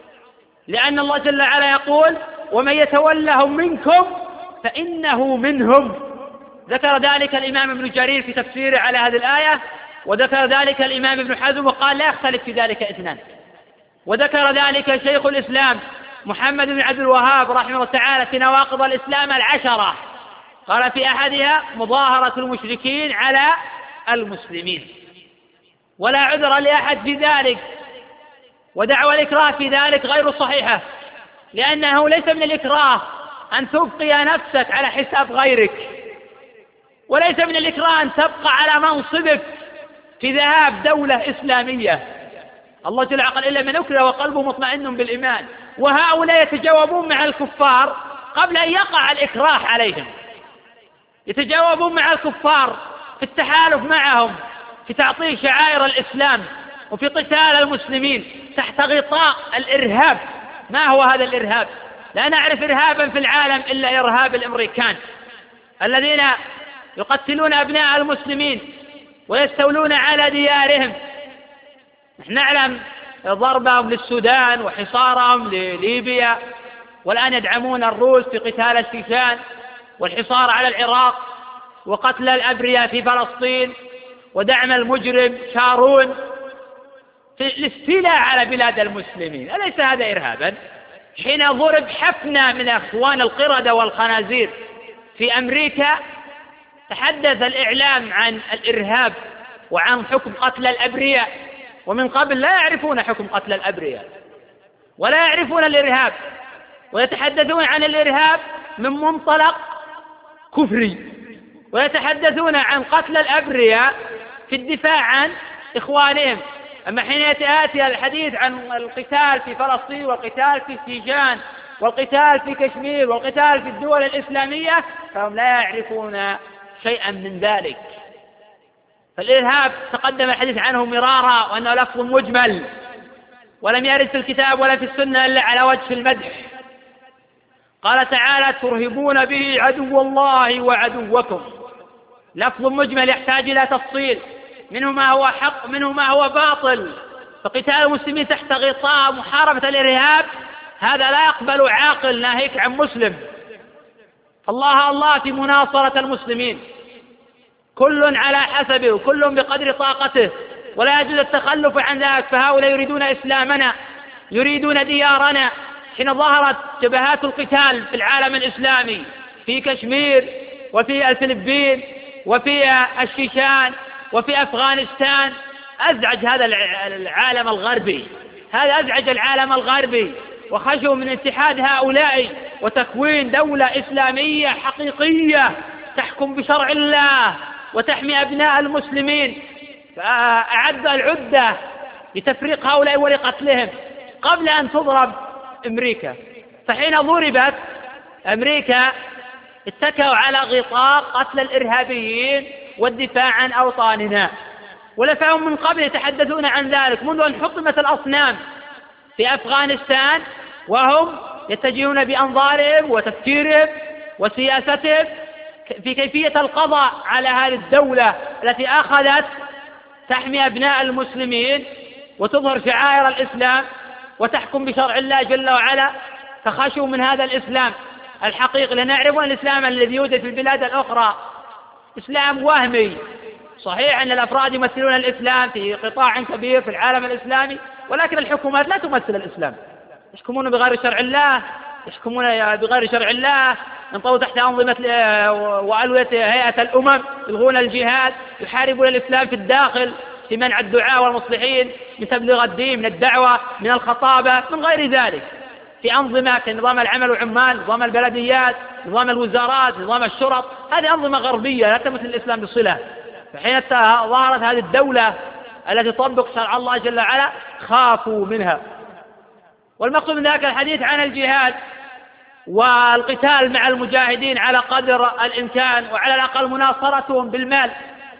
[SPEAKER 3] لأن الله جل وعلا يقول ومن يتولهم منكم فإنه منهم. ذكر ذلك الإمام ابن جرير في تفسيره على هذه الآية، وذكر ذلك الإمام ابن حزم وقال لا يختلف في ذلك اثنان. وذكر ذلك شيخ الإسلام محمد بن عبد الوهاب رحمه الله تعالى في نواقض الإسلام العشرة، قال في أحدها مظاهرة المشركين على المسلمين، ولا عذر لأحد في ذلك، ودعوى الإكراه في ذلك غير صحيحة، لأنه ليس من الإكراه أن تبقي نفسك على حساب غيرك، وليس من الإكراه أن تبقى على منصبك في ذهاب دولة إسلامية. الله جل وعلا إلا من أكره وقلبه مطمئن بالإيمان. وهؤلاء يتجاوبون مع الكفار قبل أن يقع الإكراه عليهم، يتجاوبون مع الكفار في التحالف معهم في تعطيل شعائر الإسلام وفي قتال المسلمين تحت غطاء الإرهاب. ما هو هذا الإرهاب؟ لا نعرف إرهابا في العالم إلا إرهاب الأمريكان الذين يقتلون أبناء المسلمين ويستولون على ديارهم. نحن نعلم ضربهم للسودان وحصارهم لليبيا، والآن يدعمون الروس في قتال الشيشان والحصار على العراق وقتل الأبرياء في فلسطين ودعم المجرم شارون في الاستيلاء على بلاد المسلمين. أليس هذا إرهابا؟ حين ضرب حفنة من أخوان القردة والخنازير في أمريكا تحدث الإعلام عن الإرهاب وعن حكم قتل الأبرياء، ومن قبل لا يعرفون حكم قتل الأبرياء ولا يعرفون الإرهاب، ويتحدثون عن الإرهاب من منطلق كفري، ويتحدثون عن قتل الأبرياء في الدفاع عن إخوانهم. أما حين يأتي الحديث عن القتال في فلسطين والقتال في الشيشان والقتال في كشمير والقتال في الدول الإسلامية، فهم لا يعرفون شيئا من ذلك. فالإرهاب تقدم الحديث عنه مرارا وأنه لفظ مجمل ولم يرد في الكتاب ولا في السنة إلا على وجه المدح. قال تعالى: ترهبون به عدو الله وعدوكم. لفظ مجمل يحتاج إلى تفصيل، منه ما هو حق منه ما هو باطل. فقتال المسلمين تحت غطاء محاربة الإرهاب هذا لا يقبل عاقل ناهيك عن مسلم. الله الله في مناصرة المسلمين، كل على حسبه وكل بقدر طاقته، ولا يجوز التخلف عن ذلك. فهؤلاء يريدون إسلامنا، يريدون ديارنا. حين ظهرت جبهات القتال في العالم الإسلامي في كشمير وفي الفلبين وفي الشيشان وفي أفغانستان، أزعج هذا العالم الغربي، هذا أزعج العالم الغربي، وخشوا من اتحاد هؤلاء وتكوين دولة إسلامية حقيقية تحكم بشرع الله وتحمي أبناء المسلمين. فأعد العدة لتفريق هؤلاء ولقتلهم قبل أن تضرب أمريكا. فحين ضربت أمريكا اتكوا على غطاء قتل الإرهابيين والدفاع عن أوطاننا، ولفهم من قبل يتحدثون عن ذلك منذ أن حطمت الأصنام في أفغانستان، وهم يتجهون بأنظارهم وتفكيرهم وسياستهم في كيفية القضاء على هذه الدولة التي أخذت تحمي أبناء المسلمين وتظهر شعائر الإسلام وتحكم بشرع الله جل وعلا. فخشوا من هذا الإسلام الحقيقي، لنعرف أن الإسلام الذي يوجد في البلاد الأخرى إسلام وهمي. صحيح أن الأفراد يمثلون الإسلام في قطاع كبير في العالم الإسلامي، ولكن الحكومات لا تمثل الإسلام، يحكمون بغير شرع الله، يحكمون بغير شرع الله، ينطوا تحت أنظمة وألوية هيئة الأمم، يلغون الجهاد، يحاربون الإسلام في الداخل في منع الدعاء والمصلحين، من تبليغ الدين، من الدعوة، من الخطابة، من غير ذلك، في أنظمة كنظام العمل والعمال، نظام البلديات، نظام الوزارات، نظام الشرط. هذه أنظمة غربية لا تمثل الإسلام بصلة. فحين ظهرت هذه الدولة التي تطبق شرع الله جل وعلا خافوا منها. والمقصود من ذلك الحديث عن الجهاد والقتال مع المجاهدين على قدر الإمكان، وعلى الأقل مناصرتهم بالمال.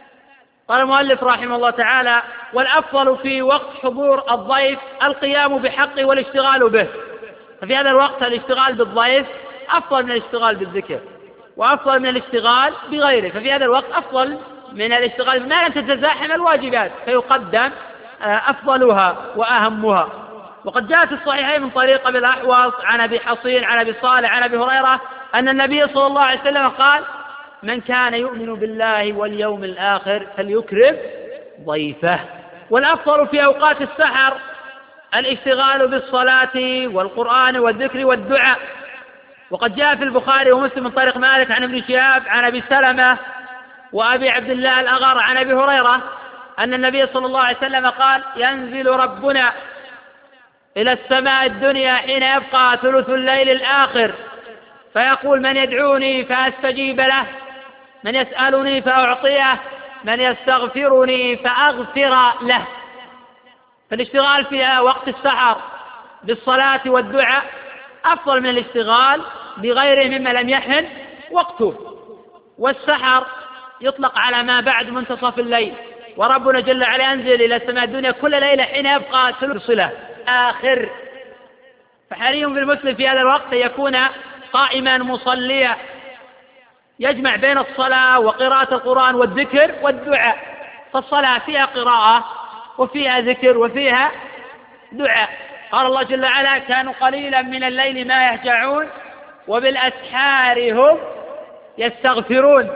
[SPEAKER 3] قال المؤلف رحمه الله تعالى: والأفضل في وقت حضور الضيف القيام بحقه والاشتغال به. ففي هذا الوقت الاشتغال بالضيف أفضل من الاشتغال بالذكر، وأفضل من الاشتغال بغيره. ففي هذا الوقت أفضل من الاشتغال ما لم تتزاحم الواجبات، فيقدم أفضلها وأهمها. وقد جاء في الصحيحين من طريق أبي الأحوص عن أبي حصين عن أبي صالح عن أبي هريرة أن النبي صلى الله عليه وسلم قال: من كان يؤمن بالله واليوم الآخر فليكرم ضيفه. والأفضل في أوقات السحر الاشتغال بالصلاة والقرآن والذكر والدعاء. وقد جاء في البخاري ومسلم من طريق مالك عن ابن شهاب عن أبي سلمة وأبي عبد الله الأغر عن أبي هريرة أن النبي صلى الله عليه وسلم قال: ينزل ربنا إلى السماء الدنيا حين يبقى ثلث الليل الآخر فيقول: من يدعوني فأستجيب له، من يسألني فأعطيه، من يستغفرني فأغفر له. فالاشتغال في وقت السحر بالصلاة والدعاء أفضل من الاشتغال بغيره مما لم يحن وقته. والسحر يطلق على ما بعد منتصف الليل، وربنا جل وعلا ينزل إلى السماء الدنيا كل ليلة حين يبقى ثلث صلة آخر. فحري بالمسلم في هذا الوقت يكون قائما مصليا يجمع بين الصلاة وقراءة القرآن والذكر والدعاء. فالصلاة فيها قراءة وفيها ذكر وفيها دعاء. قال الله جل وعلا: كانوا قليلا من الليل ما يهجعون وبالأسحار هم يستغفرون.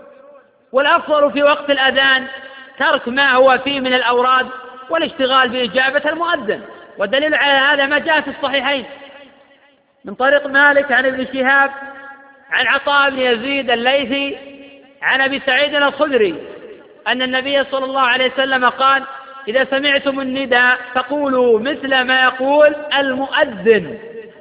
[SPEAKER 3] والأفضل في وقت الأذان ترك ما هو فيه من الأوراد والاشتغال بإجابة المؤذن. والدليل على هذا ما جاء في الصحيحين من طريق مالك عن ابن شهاب عن عطاء بن يزيد الليثي عن أبي سعيد الخدري أن النبي صلى الله عليه وسلم قال: إذا سمعتم النداء فقولوا مثل ما يقول المؤذن.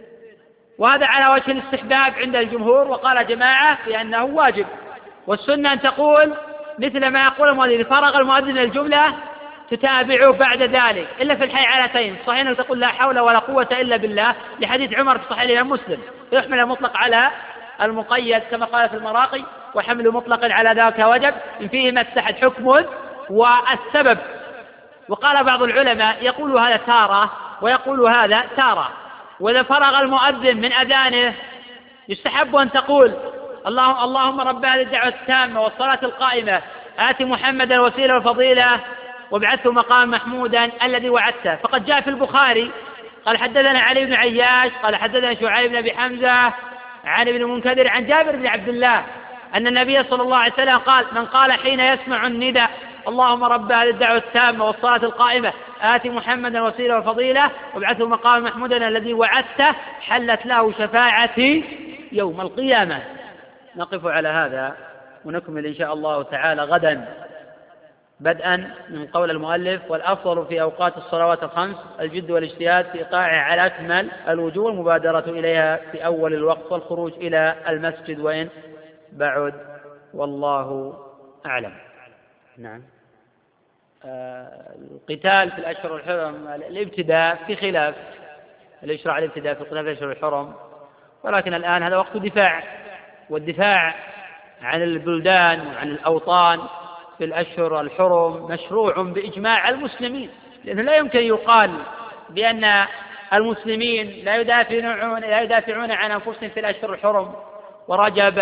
[SPEAKER 3] وهذا على وجه الاستحباب عند الجمهور، وقال جماعة بأنه واجب، والسنة أن تقول مثل ما يقول المؤذن. فرغ المؤذن الجملة تتابع بعد ذلك إلا في الحيعلتين. صحيح أنك تقول لا حول ولا قوة إلا بالله لحديث عمر في صحيح الإمام مسلم، يحمل المطلق على المقيد كما قال في المراقي، وحمل مطلق على ذاك وجب إن فيه ما اتحد حكم والسبب. وقال بعض العلماء يقول هذا تارة ويقول هذا تارة، وإذا فرغ المؤذن من أذانه يستحب أن تقول اللهم, اللهم رب هذه الدعوة التامة والصلاة القائمة آت محمدا الوسيلة والفضيلة وابعثه مقام محمودا الذي وعدته. فقد جاء في البخاري قال حدثنا علي بن عياش قال حدثنا شعيب بن أبي حمزة عن ابن منكدر عن جابر بن عبد الله أن النبي صلى الله عليه وسلم قال من قال حين يسمع النداء اللهم رب هذه الدعوة التامة والصلاة القائمة آت محمدا الوسيلة والفضيلة وابعثه مقام محمودا الذي وعدته حلت له شفاعتي يوم القيامة. نقف على هذا ونكمل إن شاء الله تعالى غدا بدءا من قول المؤلف والأفضل في أوقات الصلوات الخمس الجد والاجتهاد في إيقاعها على أكمل الوجوه والمبادرة إليها في أول الوقت والخروج إلى المسجد وإن بعد، والله أعلم. نعم. آه القتال في الأشهر الحرم الابتداء في خلاف الإشراع الابتداء في القتال في الأشهر الحرم، ولكن الآن هذا وقت دفاع، والدفاع عن البلدان وعن الأوطان في الأشهر الحرم مشروع بإجماع المسلمين، لأنه لا يمكن يقال بأن المسلمين لا يدافعون لا يدافعون عن أنفسهم في الأشهر الحرم ورجب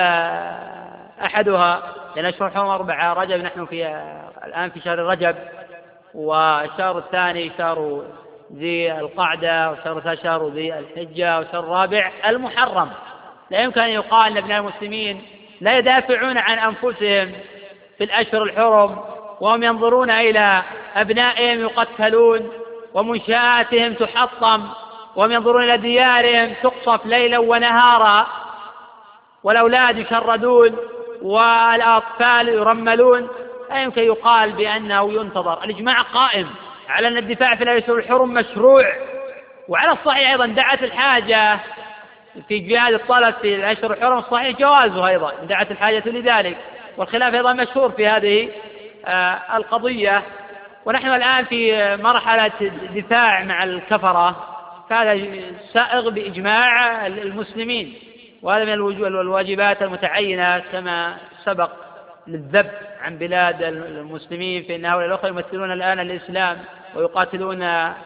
[SPEAKER 3] أحدها، لأن الأشهر الحرم أربعة، رجب نحن في الآن في شهر رجب، والشهر الثاني شهر ذي القعدة، والشهر الثالث شهر ذي الحجة، والشهر الرابع المحرم. لا يمكن أن يقال أن ابناء المسلمين لا يدافعون عن أنفسهم في الأشهر الحرم وهم ينظرون إلى أبنائهم يقتلون ومنشآتهم تحطم، وهم ينظرون إلى ديارهم تقصف ليلا ونهارا، والأولاد يشردون والأطفال يرملون. لا يمكن يقال بأنه ينتظر. الإجماع قائم على أن الدفاع في الأشهر الحرم مشروع، وعلى الصحيح أيضا دعت الحاجة في جهاد الطلب في الأشهر الحرم الصحيح جوازه أيضا، دعت الحاجة لذلك، والخلاف أيضا مشهور في هذه القضية. ونحن الآن في مرحلة دفاع مع الكفرة، فهذا سائغ بإجماع المسلمين، وهذا من الواجبات المتعينة كما سبق للذب عن بلاد المسلمين، فإن هؤلاء الأخوة يمثلون الآن الإسلام ويقاتلون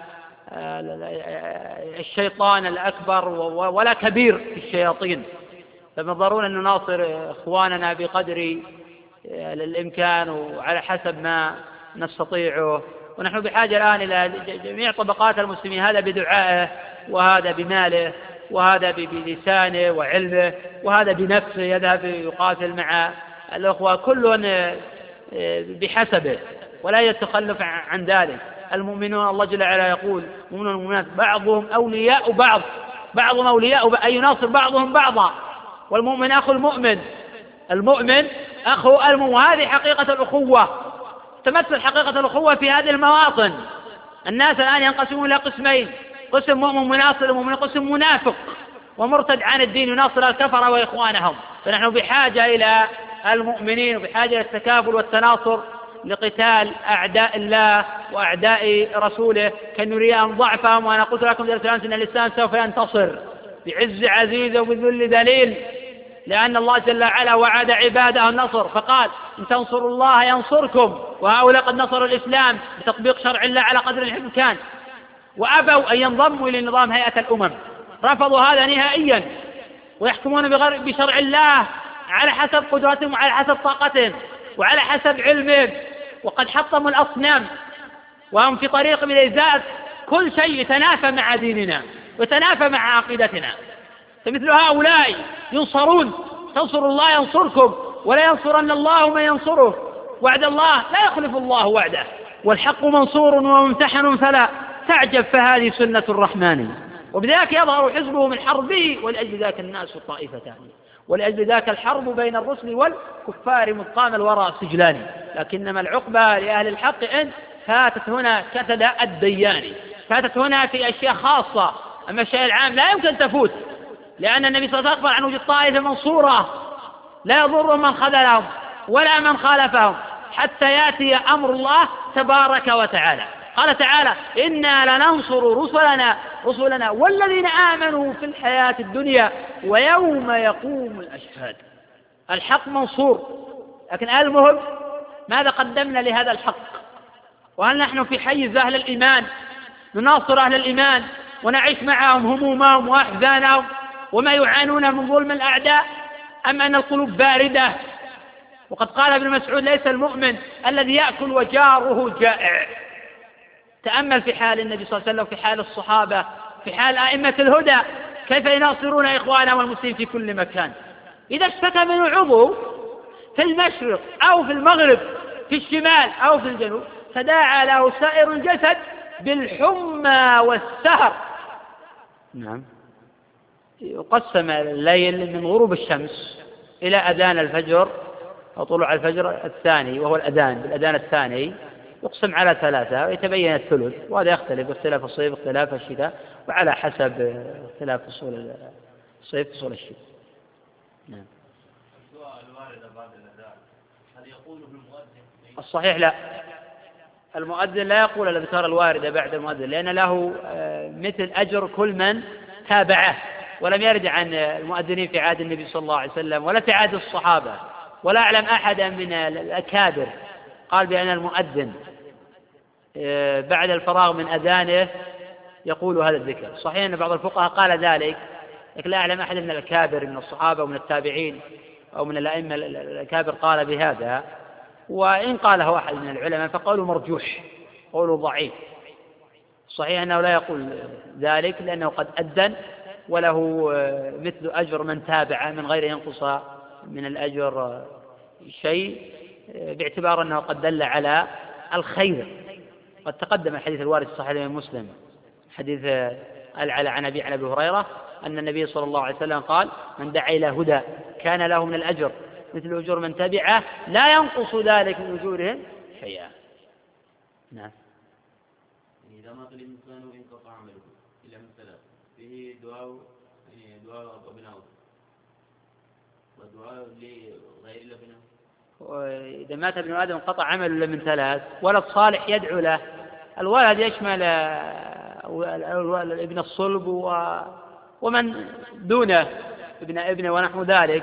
[SPEAKER 3] الشيطان الأكبر ولا كبير في الشياطين، فنظرون أن نناصر إخواننا بقدر الإمكان وعلى حسب ما نستطيعه. ونحن بحاجة الآن إلى جميع طبقات المسلمين، هذا بدعائه وهذا بماله وهذا بلسانه وعلمه وهذا بنفسه يذهب يقاتل مع الأخوة، كل بحسبه ولا يتخلف عن ذلك. المؤمنون الله جل وعلا يقول المؤمنون والمؤمنات بعضهم أولياء بعض، بعضهم أولياء أي يناصر بعضهم بعضا، والمؤمن أخو المؤمن، المؤمن أخو المؤمن. وهذه حقيقة الأخوة، تمثل حقيقة الأخوة في هذه المواطن. الناس الآن ينقسمون إلى قسمين، قسم مؤمن مناصر ومؤمن، قسم منافق ومرتد عن الدين يناصر الكفر وإخوانهم. فنحن بحاجة إلى المؤمنين وبحاجة إلى التكافل والتناصر لقتال أعداء الله وأعداء رسوله كي نريهم ضعفهم. وأنا قلت لكم درس الأمس أن الإسلام سوف ينتصر بعز عزيز وبذل ذليل، لأن الله جل وعلا وعد عباده النصر، فقال إن تنصروا الله ينصركم، وهؤلاء قد نصروا الإسلام بتطبيق شرع الله على قدر الإمكان، وأبوا أن ينضموا إلى نظام هيئة الأمم، رفضوا هذا نهائيا، ويحكمون بشرع الله على حسب قدرتهم وعلى حسب طاقتهم وعلى حسب علمهم، وقد حطموا الأصنام، وهم في طريق من إزاء كل شيء يتنافى مع ديننا ويتنافى مع عقيدتنا. فمثل هؤلاء ينصرون، تنصروا الله ينصركم ولا ينصرن الله من ينصره، وعد الله لا يخلف الله وعده، والحق منصور وممتحن فلا تعجب، فهذه سنة الرحمن، وبذلك يظهر حزبه من حربه، ولأجل ذاك الناس الطائفتان، ولأجل ذاك الحرب بين الرسل والكفار مذ قام الوراء سجلان. لكنما العقبة لأهل الحق إن فاتت هنا كسد الديان، فاتت هنا في أشياء خاصة، أما الشيء العام لا يمكن تفوت، لأن النبي صلى الله عليه وسلم أخبر عن وجود طائفة منصورة لا يضر من خذلهم ولا من خالفهم حتى يأتي أمر الله تبارك وتعالى. قال تعالى: إنا لننصر رسلنا رسلنا والذين آمنوا في الحياة الدنيا ويوم يقوم الأشهاد. الحق منصور، لكن المهم ماذا قدمنا لهذا الحق؟ وهل نحن في حيز أهل الإيمان نناصر أهل الإيمان ونعيش معهم همومهم وأحزانهم وما يعانون من ظلم الأعداء، أم أن القلوب باردة؟ وقد قال ابن مسعود: ليس المؤمن الذي يأكل وجاره جائع. تأمل في حال النبي صلى الله عليه وسلم، في حال الصحابة، في حال أئمة الهدى، كيف يناصرون إخوانهم المسلمين في كل مكان. إذا اشتكى من عضو في المشرق أو في المغرب، في الشمال أو في الجنوب، فداعى له سائر الجسد بالحمى والسهر. نعم. يقسم الليل من غروب الشمس إلى أذان الفجر أو طلوع الفجر الثاني، وهو الأذان بالأذان الثاني، يقسم على ثلاثة ويتبين الثلث، وهذا يختلف باختلاف الصيف واختلاف الشتاء، وعلى حسب اختلاف فصول الصيف فصول الشتاء. نعم. الصحيح لا، المؤذن لا يقول الأذكار الواردة بعد المؤذن، لأن له مثل أجر كل من تابعه، ولم يرد عن المؤذنين في عهد النبي صلى الله عليه وسلم ولا في عهد الصحابة، ولا أعلم أحدا من الأكابر قال بأن المؤذن بعد الفراغ من أذانه يقول هذا الذكر. صحيح أن بعض الفقهاء قال ذلك، لكن لا أعلم أحد من الأكابر من الصحابة ومن التابعين أو من الأئمة الأكابر قال بهذا. وإن قاله أحد من العلماء فقالوا مرجوح، قولوا ضعيف. صحيح أنه لا يقول ذلك لأنه قد أذن وله مثل أجر من تابع من غير ينقص من الأجر شيء، باعتبار أنه قد دل على الخير. قد تقدم الحديث الوارد في صحيح مسلم، حديث العلا عن أبي عن أبي هريرة أن النبي صلى الله عليه وسلم قال: من دعا إلى هدى كان له من الأجر مثل أجور من تبعه لا ينقص ذلك من أجورهم شيئا. نعم.
[SPEAKER 4] إذا مات الإنسان انقطع عمله إلا من ثلاث، فيه دعاء دعاء ابنائه ودعاء لغير الابناء.
[SPEAKER 3] وإذا مات ابن آدم انقطع عمله إلا من ثلاث: ولد صالح يدعو له. الولد يشمل ابن الصلب ومن دونه، ابن ابنه ونحو ذلك.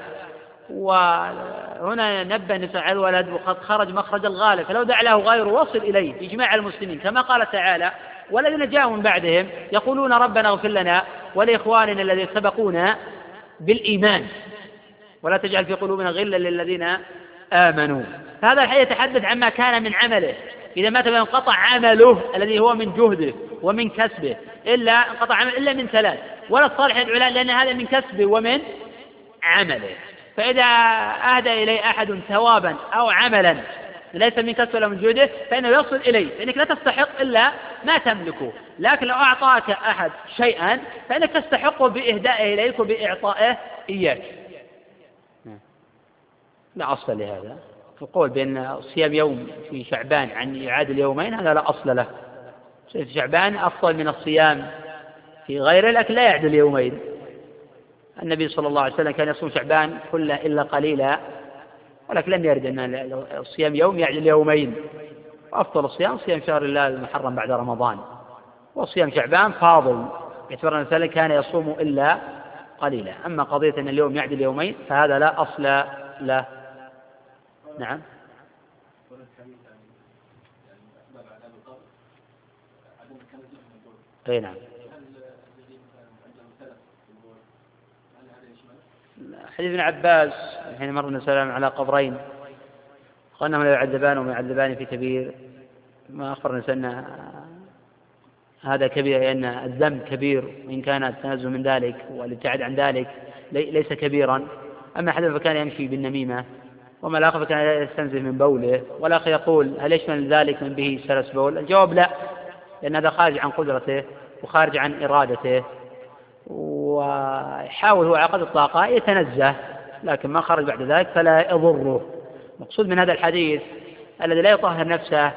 [SPEAKER 3] وهنا نبه نساء على الولد وقد خرج مخرج الغالب، فلو دعا له غيره وصل إليه إجماع المسلمين، كما قال تعالى: والذين جاءوا من بعدهم يقولون ربنا اغفر لنا ولإخواننا الذين سبقونا بالإيمان ولا تجعل في قلوبنا غلا للذين آمنوا. فهذا الحديث يتحدث عما كان من عمله. إذا مات انقطع عمله الذي هو من جهده ومن كسبه، إلا انقطع عمله إلا من ثلاث: ولا الصالح يدعو له، لأن هذا من كسبه ومن عمله. فإذا أهدى إليه أحد ثوابا أو عملا ليس من كسبه ولا من جهده فإنه يصل إليه، فإنك لا تستحق إلا ما تملكه. لكن لو أعطاك أحد شيئا فإنك تستحقه بإهدائه إليك وبإعطائه إياك. لا أصل لهذا. القول بأن صيام يوم في شعبان عن يعادل يومين هذا لا أصل له. في شعبان أفضل من الصيام في غيره، لكن لا يعدل يومين. النبي صلى الله عليه وسلم كان يصوم شعبان كله إلا قليلا، ولكن لم يرد أن الصيام يوم يعدل يومين. وأفضل الصيام صيام شهر الله المحرم بعد رمضان، وصيام شعبان فاضل باعتبار أن الإنسان كان يصوم إلا قليلا. أما قضية أن اليوم يعدل يومين فهذا لا أصل له. نعم. أي نعم. حديث ابن عباس حين مر السلام على قبرين قال انهم لا يعذبان وما يعذبان في كبير، ما اخبرنا ان هذا كبير لان يعني الذنب كبير، وان كان التنزه من ذلك والابتعاد عن ذلك ليس كبيرا. اما حدث فكان يمشي بالنميمه، وما الاخر فكان يستنزه من بوله، والاخر يقول هل يشمل ذلك من به سلس بول؟ الجواب لا، لان هذا خارج عن قدرته وخارج عن ارادته، ويحاول هو على قدر الطاقة يتنزه، لكن ما خرج بعد ذلك فلا يضره. مقصود من هذا الحديث الذي لا يطهر نفسه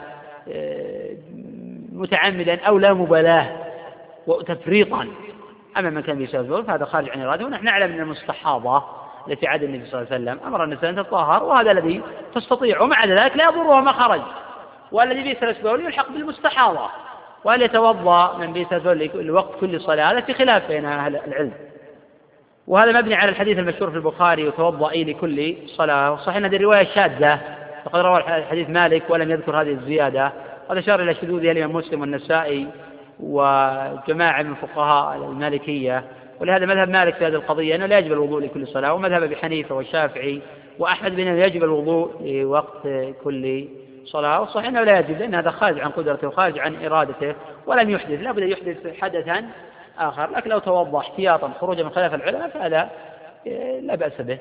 [SPEAKER 3] متعمدا أو لا مبالاة وتفريطا. أما من كان بسبب فهذا خارج عن إراده. ونحن نعلم أن المستحاضة التي عاد النبي صلى الله عليه وسلم أمر النساء أن تطهر، وهذا الذي تستطيع، ومع ذلك لا يضرها ما خرج. والذي بئس البول يلحق بالمستحاضة، وهل يتوضأ من بئس البول لوقت كل صلاة؟ هذا في خلاف بين أهل العلم، وهذا مبني على الحديث المشهور في البخاري وتوضئي لكل صلاة، وصحيح أن هذه الرواية شاذة، فقد روى الحديث مالك ولم يذكر هذه الزيادة، هذا أشار إلى شذوذها الإمام مسلم والنسائي وجماعة من فقهاء المالكية، ولهذا مذهب مالك في هذه القضية أنه لا يجب الوضوء لكل صلاة، ومذهب أبي حنيفة والشافعي وأحمد بن يجب الوضوء لوقت كل صلاة، وصحيح أنه لا يجب لأن هذا خارج عن قدرته وخارج عن إرادته ولم يحدث، لا بد يحدث حدثا آخر، لكن لو توضأ احتياطا خروجا من خلاف العلماء فهذا لا بأس به.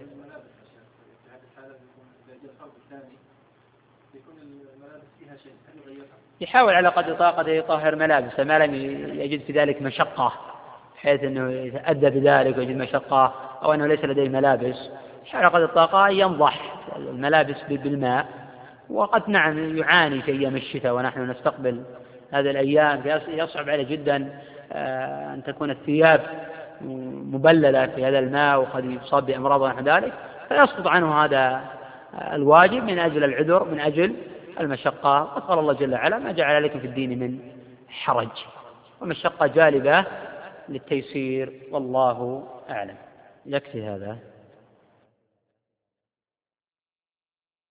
[SPEAKER 3] يحاول على قدر طاقته يطهر ملابسه ما لم يجد في ذلك مشقة بحيث أنه يتأدى بذلك ويجد مشقة أو أنه ليس لديه ملابس، يحاول على قدر الطاقة ينضح الملابس بالماء، وقد نعم يعاني في أيام الشتاء ونحن نستقبل هذه الأيام يصعب عليه جدا أن تكون الثياب مبللة في هذا الماء وقد يصاب بأمراض ونحو ذلك، فيسقط عنه هذا الواجب من أجل العذر من أجل المشقة. قال الله جل وعلا ما جعل عليكم في الدين من حرج، والمشقة جالبة للتيسير والله أعلم. يكفي هذا.